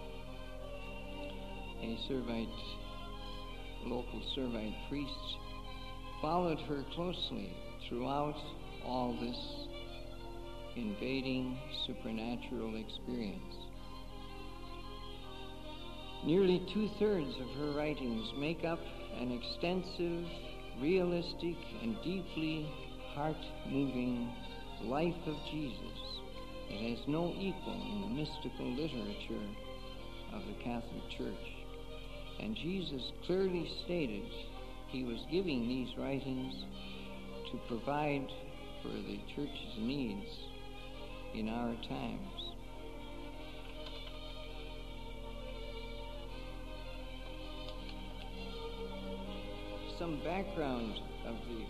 a local Servite priest, followed her closely throughout all this invading supernatural experience. Nearly 2/3 of her writings make up an extensive, realistic, and deeply heart-moving life of Jesus that has no equal in the mystical literature of the Catholic Church. And Jesus clearly stated he was giving these writings to provide for the Church's needs in our times. Some background of the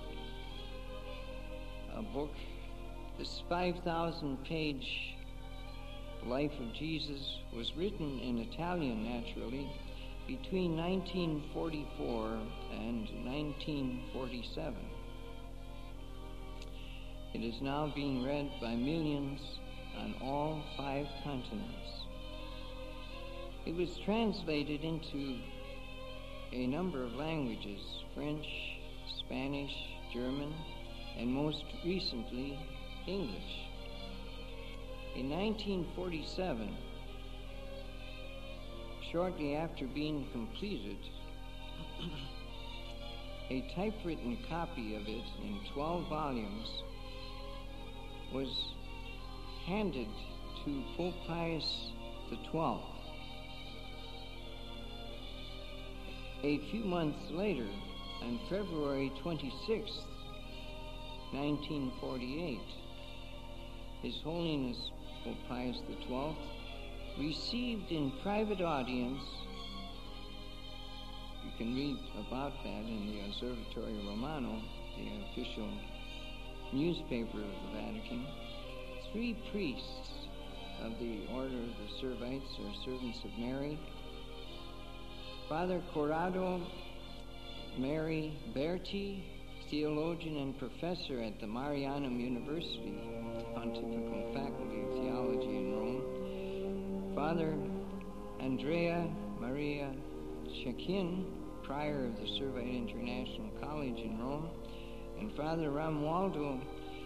book. This 5,000-page Life of Jesus was written in Italian, naturally, between 1944 and 1947. It is now being read by millions on all 5 continents. It was translated into a number of languages: French, Spanish, German, and most recently, English. In 1947, shortly after being completed, a typewritten copy of it in 12 volumes was handed to Pope Pius XII. A few months later, on February 26, 1948, His Holiness Pope Pius XII received in private audience, you can read about that in the Osservatore Romano, the official newspaper of the Vatican, 3 priests of the Order of the Servites, or Servants of Mary: Father Corrado Mary Berti, theologian and professor at the Marianum University, Pontifical Faculty of Theology in Rome; Father Andrea Maria Cecchin, prior of the Servite International College in Rome; and Father Romualdo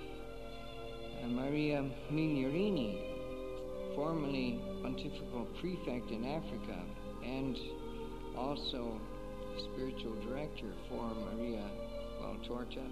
Maria Migliorini, formerly Pontifical Prefect in Africa and also spiritual director for Maria Valtorta.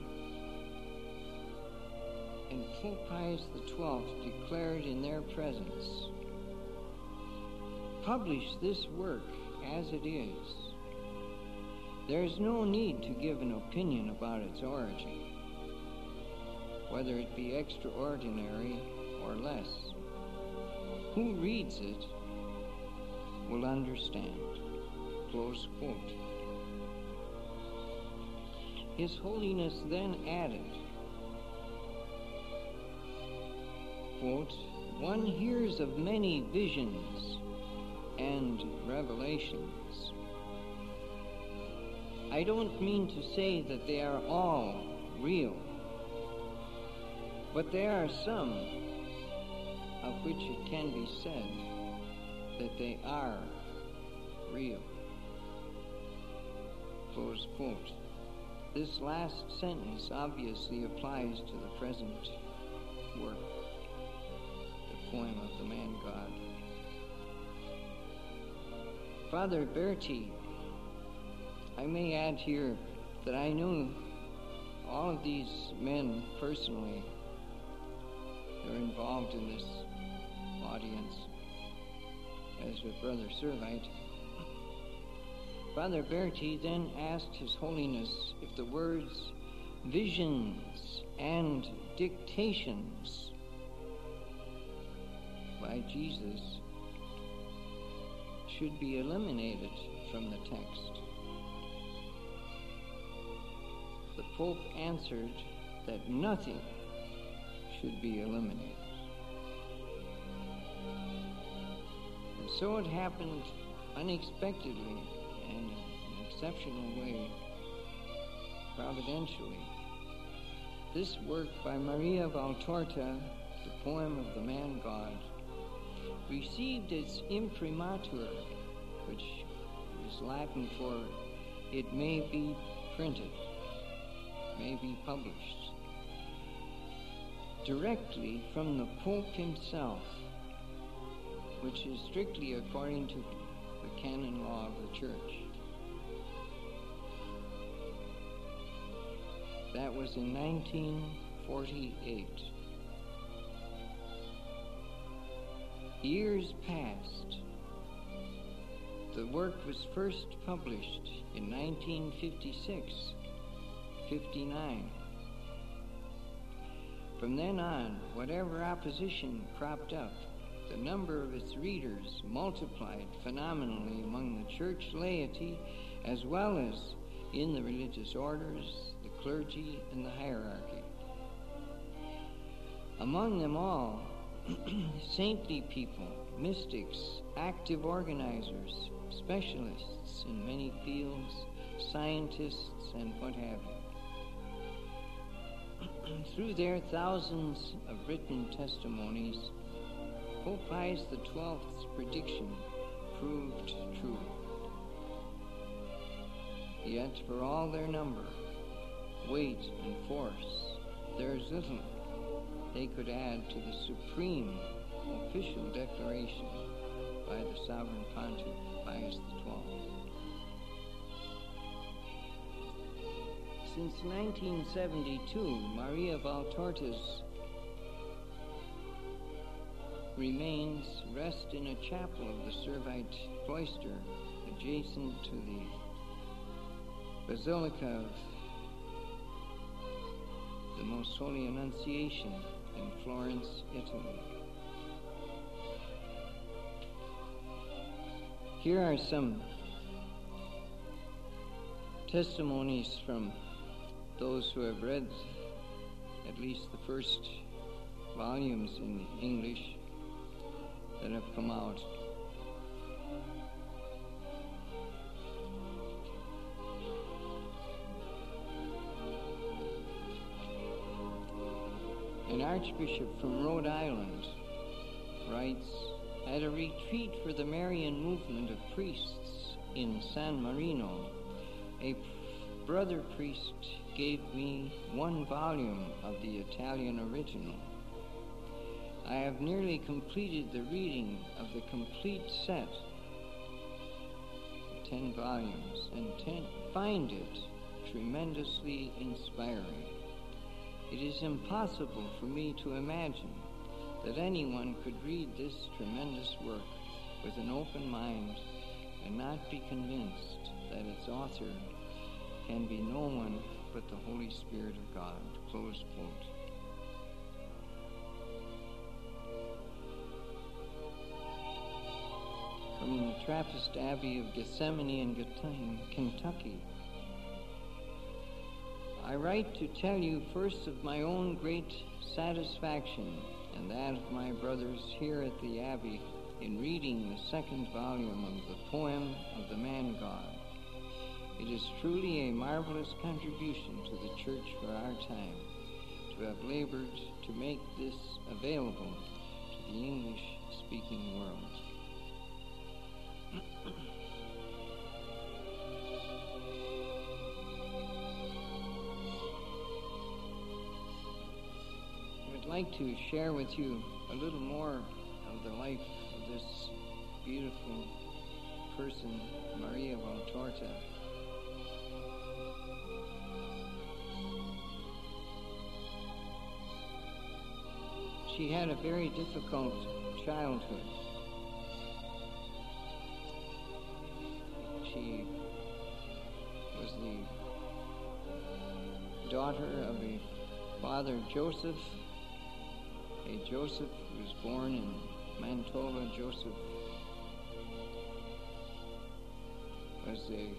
And Pope Pius XII declared in their presence, "Publish this work as it is. There is no need to give an opinion about its origin, whether it be extraordinary or less. Who reads it will understand." Close quote. His Holiness then added, quote, "One hears of many visions and revelations. I don't mean to say that they are all real, but there are some of which it can be said that they are real." Close quote. This last sentence obviously applies to the present work, the poem of the Man God. Father Berti, I may add here that I know all of these men personally. They're involved in this audience, as with Brother Servite. Father Berti then asked His Holiness if the words visions and dictations by Jesus should be eliminated from the text. The Pope answered that nothing should be eliminated. And so it happened unexpectedly and in an exceptional way, providentially. This work by Maria Valtorta, the poem of the man God, received its imprimatur, which is Latin for it may be printed, may be published, directly from the Pope himself, which is strictly according to the canon law of the Church. That was in 1948. Years passed. The work was first published in 1956, 59. From then on, whatever opposition cropped up, the number of its readers multiplied phenomenally among the church laity as well as in the religious orders, the clergy, and the hierarchy. Among them all, saintly people, mystics, active organizers, specialists in many fields, scientists, and what have you. Through their thousands of written testimonies, Pope Pius XII's prediction proved true. Yet for all their number, weight, and force, there is little they could add to the supreme official declaration by the Sovereign Pontiff, Pius XII. Since 1972, Maria Valtorta's remains rest in a chapel of the Servite cloister adjacent to the Basilica of the Most Holy Annunciation in Florence, Italy. Here are some testimonies from those who have read at least the first volumes in English that have come out. An archbishop from Rhode Island writes, at a retreat for the Marian movement of priests in San Marino, a brother priest gave me one volume of the Italian original. I have nearly completed the reading of the complete set, 10 volumes, and find it tremendously inspiring. It is impossible for me to imagine that anyone could read this tremendous work with an open mind and not be convinced that its author can be no one but the Holy Spirit of God. Close quote. From the Trappist Abbey of Gethsemane in Kentucky. I write to tell you first of my own great satisfaction and that of my brothers here at the Abbey in reading the second volume of the poem of the man God. It is truly a marvelous contribution to the Church for our time to have labored to make this available to the English-speaking world. I'd like to share with you a little more of the life of this beautiful person, Maria Valtorta. She had a very difficult childhood. She the daughter of a father Joseph. A Joseph was born in Manitoba. Joseph was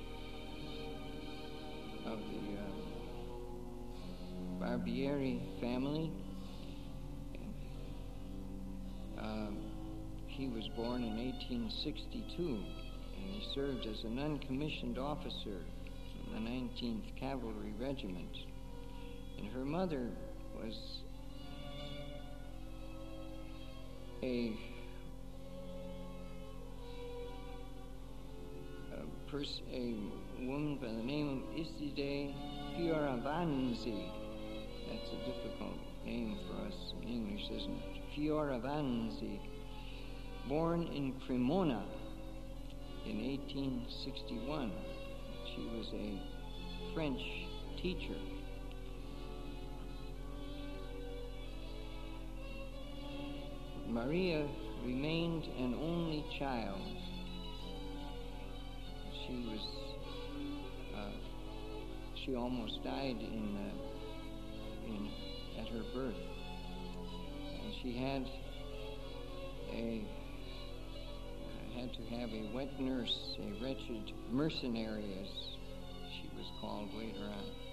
of the Barbieri family. He was born in 1862, and he served as an uncommissioned officer in the 19th Cavalry Regiment. And her mother was a woman by the name of Isidore Fioravanti. That's a difficult name for us in English, isn't it? Fioravanti, born in Cremona in 1861. She was a French teacher. Maria remained an only child. She almost died at her birth, and she had to have a wet nurse, a wretched mercenary, as she was called later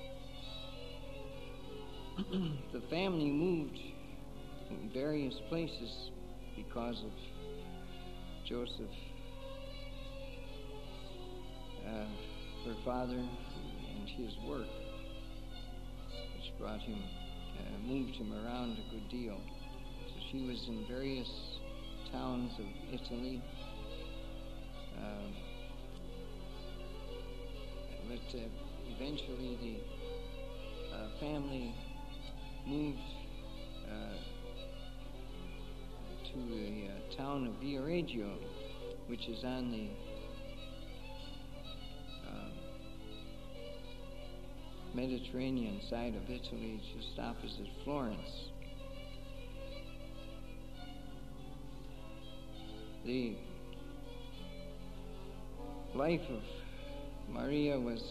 on. The family moved in various places because of Joseph, her father, and his work, which moved him around a good deal. So she was in various towns of Italy, but eventually the family moved to the town of Viareggio, which is on the Mediterranean side of Italy, just opposite Florence. The life of Maria was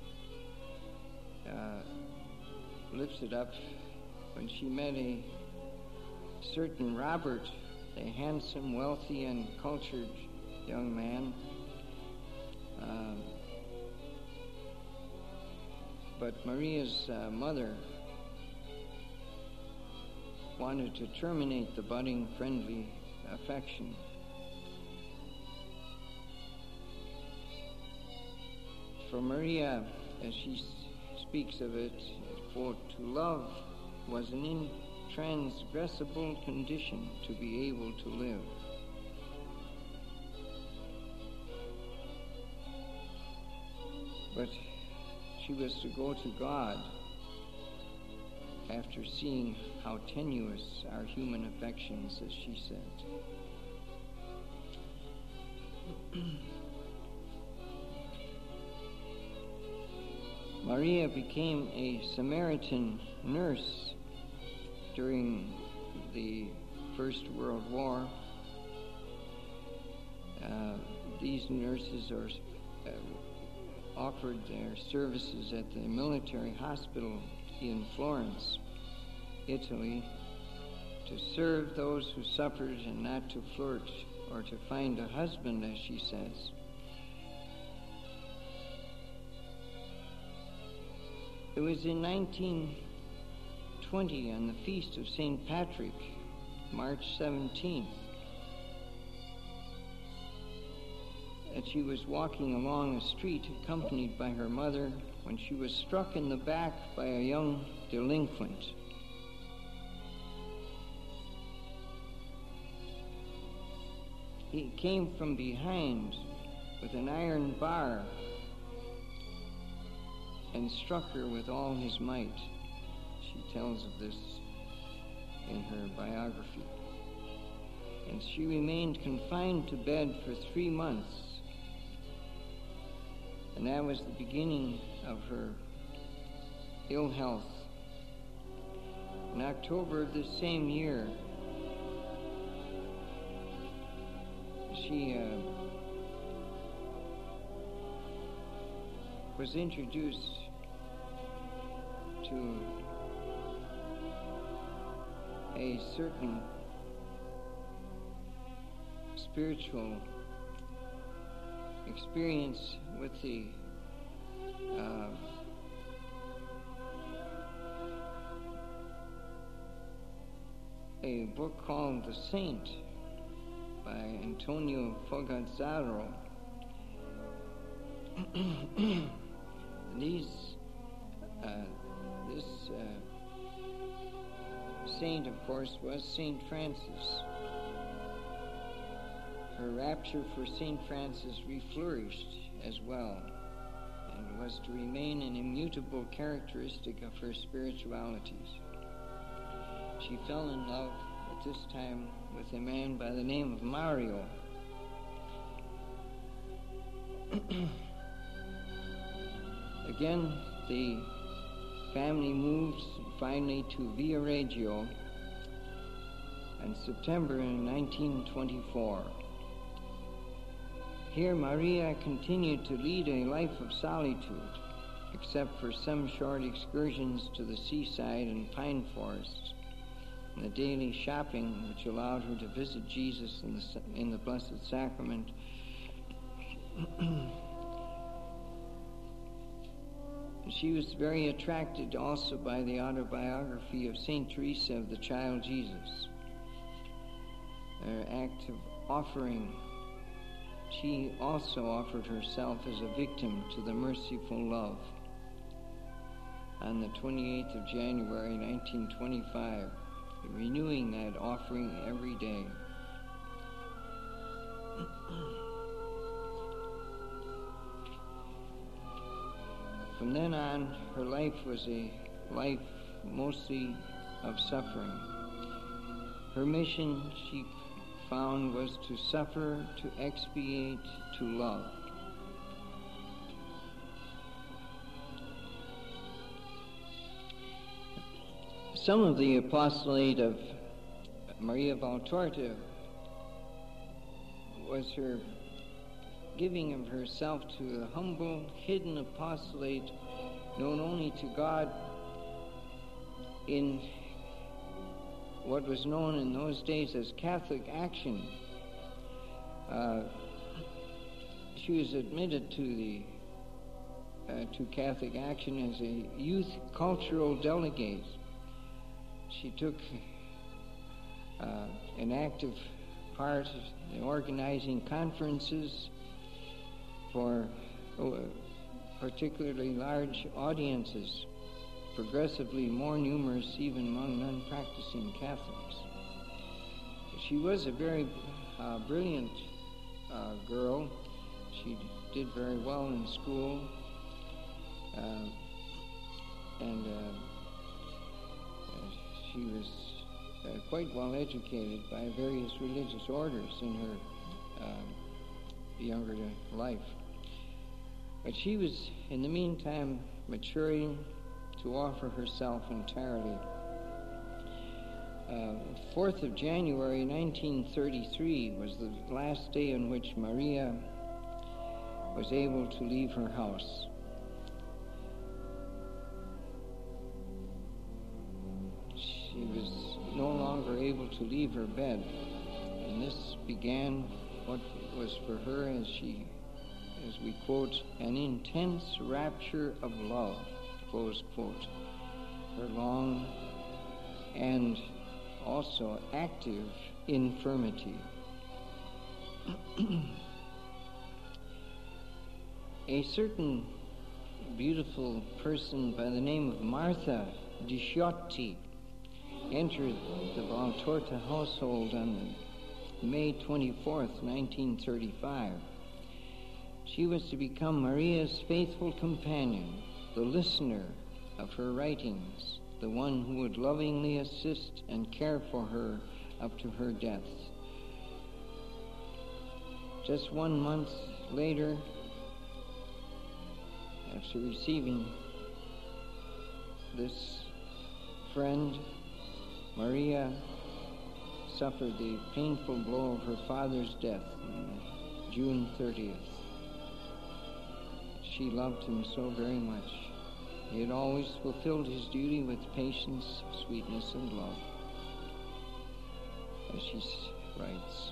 lifted up when she met a certain Robert, a handsome, wealthy, and cultured young man. But Maria's mother wanted to terminate the budding friendly affection. For Maria, as she speaks of it, quote, "To love was an intransgressible condition to be able to live." But she was to go to God after seeing how tenuous are human affections, as she said. Maria became a Samaritan nurse during the First World War. These nurses offered their services at the military hospital in Florence, Italy, to serve those who suffered and not to flirt or to find a husband, as she says. It was in 1920, on the feast of St. Patrick, March 17th, that she was walking along a street accompanied by her mother when she was struck in the back by a young delinquent. He came from behind with an iron bar and struck her with all his might. She tells of this in her biography. And she remained confined to bed for 3 months. And that was the beginning of her ill health. In October of this same year, was introduced to a certain spiritual experience with a book called The Saint by Antonio Fogazzaro. This saint, of course, was St. Francis. Her rapture for St. Francis reflourished as well, and was to remain an immutable characteristic of her spiritualities. She fell in love at this time with a man by the name of Mario. Again, the family moved finally to Viareggio in September 1924. Here Maria continued to lead a life of solitude, except for some short excursions to the seaside and pine forests, and the daily shopping which allowed her to visit Jesus in the Blessed Sacrament. She was very attracted also by the autobiography of St. Teresa of the Child Jesus. Her act of offering, she also offered herself as a victim to the merciful love. On the 28th of January 1925, renewing that offering every day. From then on, her life was a life mostly of suffering. Her mission, she found, was to suffer, to expiate, to love. Some of the apostolate of Maria Valtorta was her giving of herself to a humble, hidden apostolate known only to God in what was known in those days as Catholic Action. She was admitted to Catholic Action as a youth cultural delegate. She took an active part in organizing conferences for particularly large audiences, progressively more numerous even among non-practicing Catholics. She was a very brilliant girl. She did very well in school, and she was quite well educated by various religious orders in her younger life. But she was, in the meantime, maturing to offer herself entirely. 4th of January 1933 was the last day on which Maria was able to leave her house. She was no longer able to leave her bed, and this began what was for her, as we quote, an intense rapture of love, close quote. Her long and also active infirmity. A certain beautiful person by the name of Martha Disciotti entered the Valtorta household on May 24th, 1935. She was to become Maria's faithful companion, the listener of her writings, the one who would lovingly assist and care for her up to her death. Just 1 month later, after receiving this friend, Maria suffered the painful blow of her father's death on June 30th. she loved him so very much. He had always fulfilled his duty with patience, sweetness, and love, as she writes.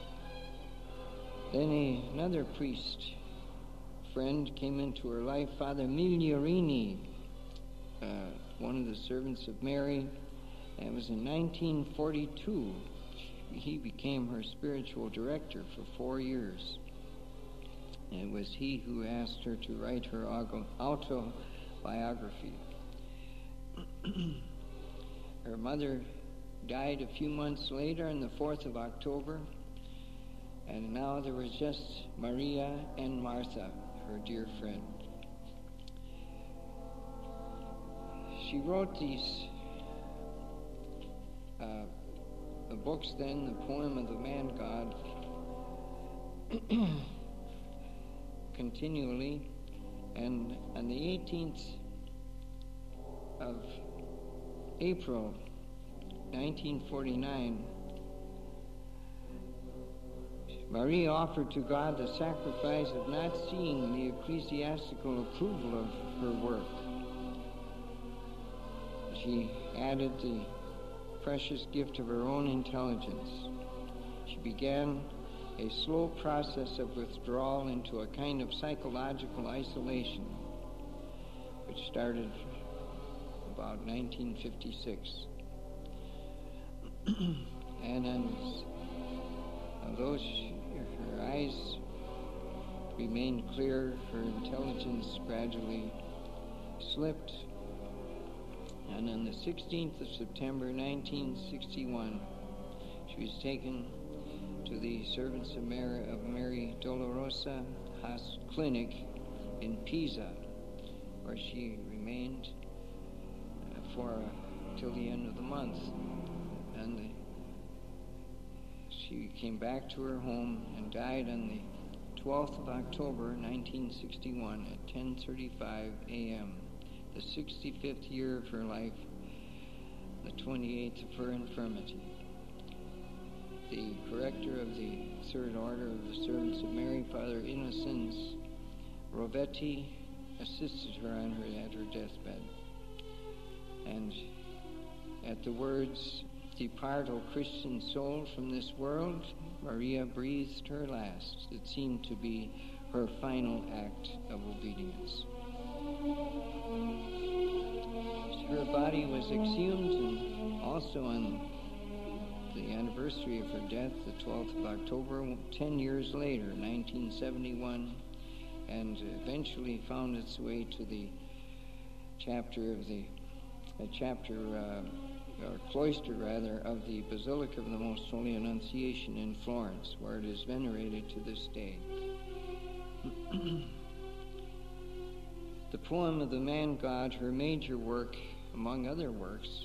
Then another priest friend came into her life, Father Migliorini, one of the servants of Mary. And it was in 1942 he became her spiritual director for 4 years. And it was he who asked her to write her autobiography. Her mother died a few months later on the 4th of October, and now there was just Maria and Martha, her dear friend. She wrote these the books then, the poem of the man God, continually, and on the 18th of April 1949, Marie offered to God the sacrifice of not seeing the ecclesiastical approval of her work. She added the precious gift of her own intelligence. She began a slow process of withdrawal into a kind of psychological isolation, which started about 1956. And although her eyes remained clear, her intelligence gradually slipped. And on the 16th of September 1961, she was taken to the Servants of Mary Dolorosa Clinic in Pisa, where she remained till the end of the month. And she came back to her home and died on the 12th of October 1961 at 10:35 a.m., the 65th year of her life, the 28th of her infirmity. The corrector of the Third Order of the Servants of Mary, Father Innocens Rovetti, assisted her at her deathbed. And at the words, "Depart, O Christian soul, from this world," Maria breathed her last. It seemed to be her final act of obedience. Her body was exhumed, and also on the anniversary of her death, the 12th of October, 10 years later, 1971, and eventually found its way to the cloister of the Basilica of the Most Holy Annunciation in Florence, where it is venerated to this day. The poem of the Man God, her major work, among other works,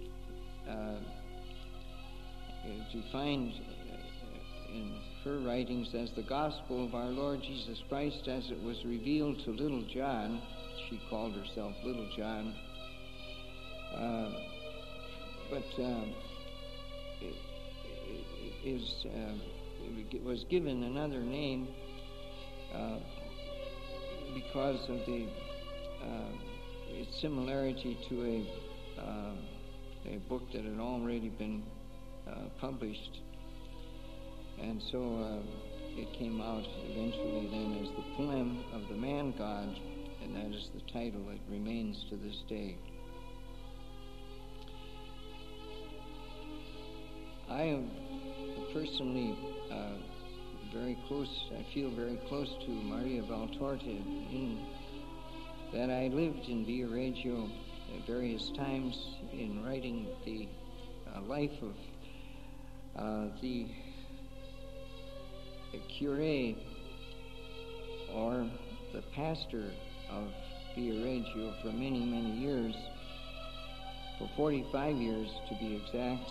is defined in her writings as the gospel of our Lord Jesus Christ as it was revealed to little John. She called herself Little John. It was given another name because of its similarity to a book that had already been published, and so it came out eventually then as the poem of the Man God, and that is the title that remains to this day. I am personally I feel very close to Maria Valtorta in that I lived in Viareggio at various times in writing the life of the curé, or the pastor of Viareggio, for many, many years, for 45 years to be exact.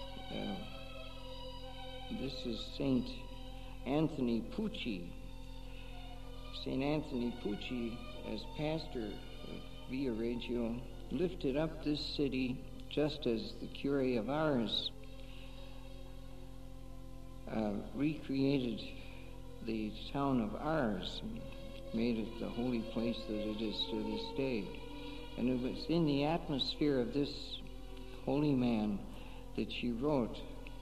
This is Saint Anthony Pucci. Saint Anthony Pucci, as pastor of Viareggio, lifted up this city just as the curé of Ars recreated the town of Ars made it the holy place that it is to this day. And it was in the atmosphere of this holy man that she wrote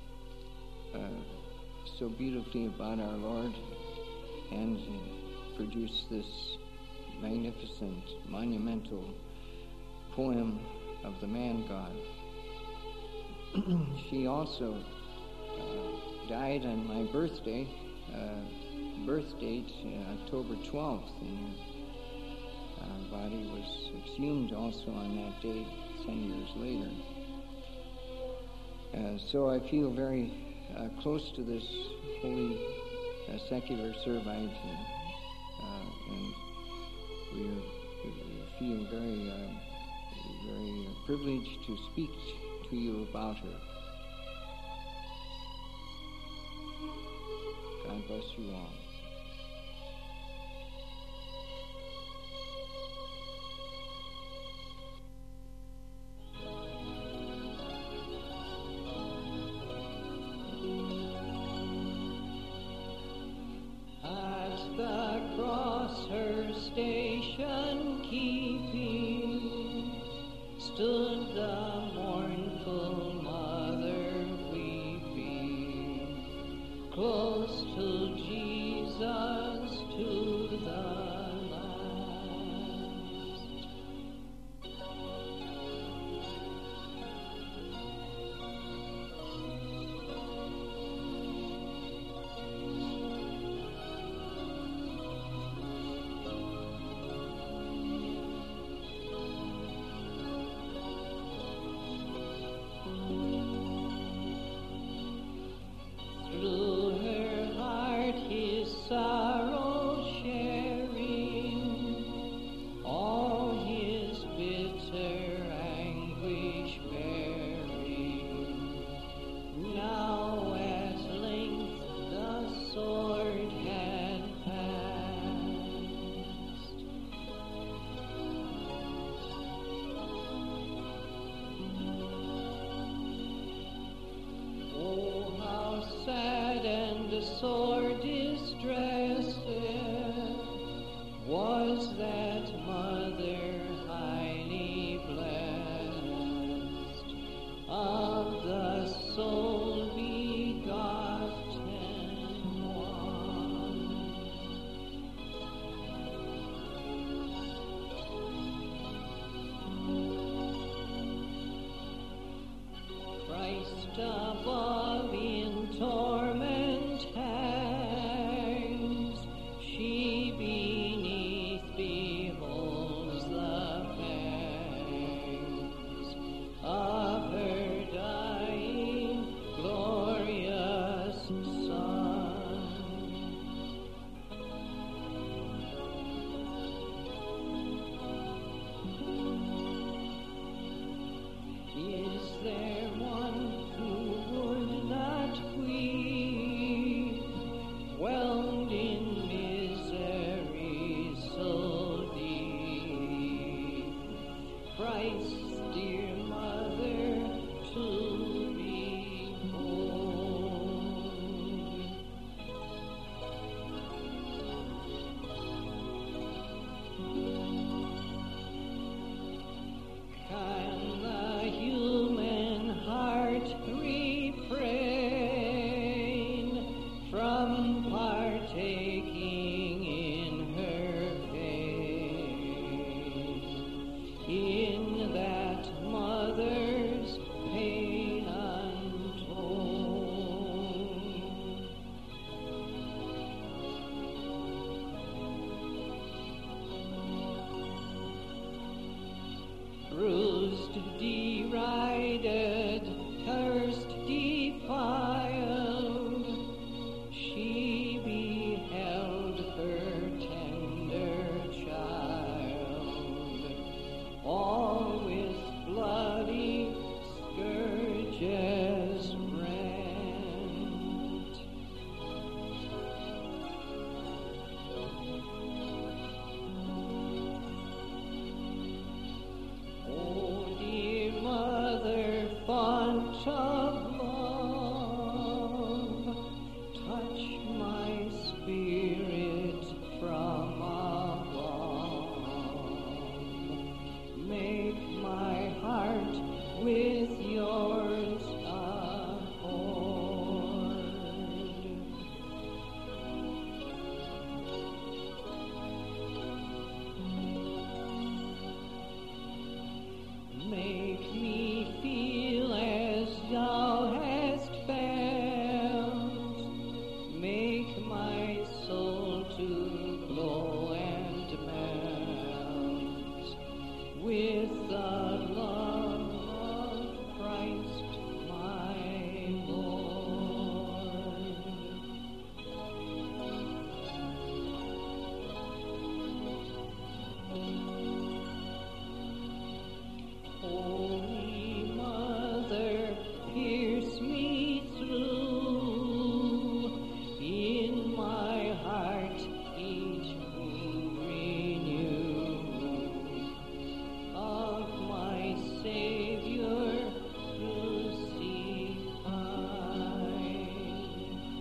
so beautifully about our Lord and produced this magnificent, monumental poem of the man God. She also died on my birthday, birth date, October 12th, and her body was exhumed also on that day, some years later. So I feel very close to this holy secular Servite, and we feel very, very privileged to speak to you about her. God bless you all. At the cross her station keeping, stood the mournful mother weeping, close to Jesus to the last. Through her heart his sorrow sharing, all his bitter anguish bearing. Now at length the sword had passed. Oh, how sad and sore distressed was that mother highly blessed, of the soul begotten one. Christ above in torment hangs, she beneath beholds the pangs of her dying glorious Son. Is there one who would not weep, whelmed in misery so deep? Christ's dear mother to behold. Can the human heart refrain from partaking in her pain, in that mother's pain untold? Bruised, derided, cursed, defiled, she beheld her tender child, all with bloody scourges rent. Oh, dear mother, font of love, touch my spirit from above. with the love of Christ my Lord. Holy Mother, pierce me through, in my heart each wound renew, of my Savior crucified.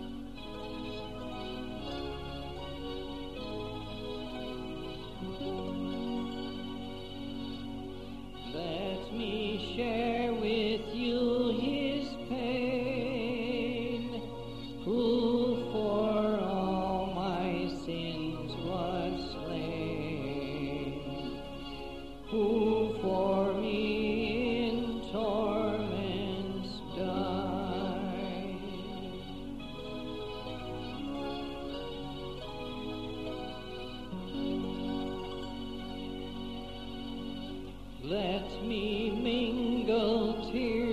Let me share with you his pain, who for all my sins was slain, who for me in torments died. Let me mingle tears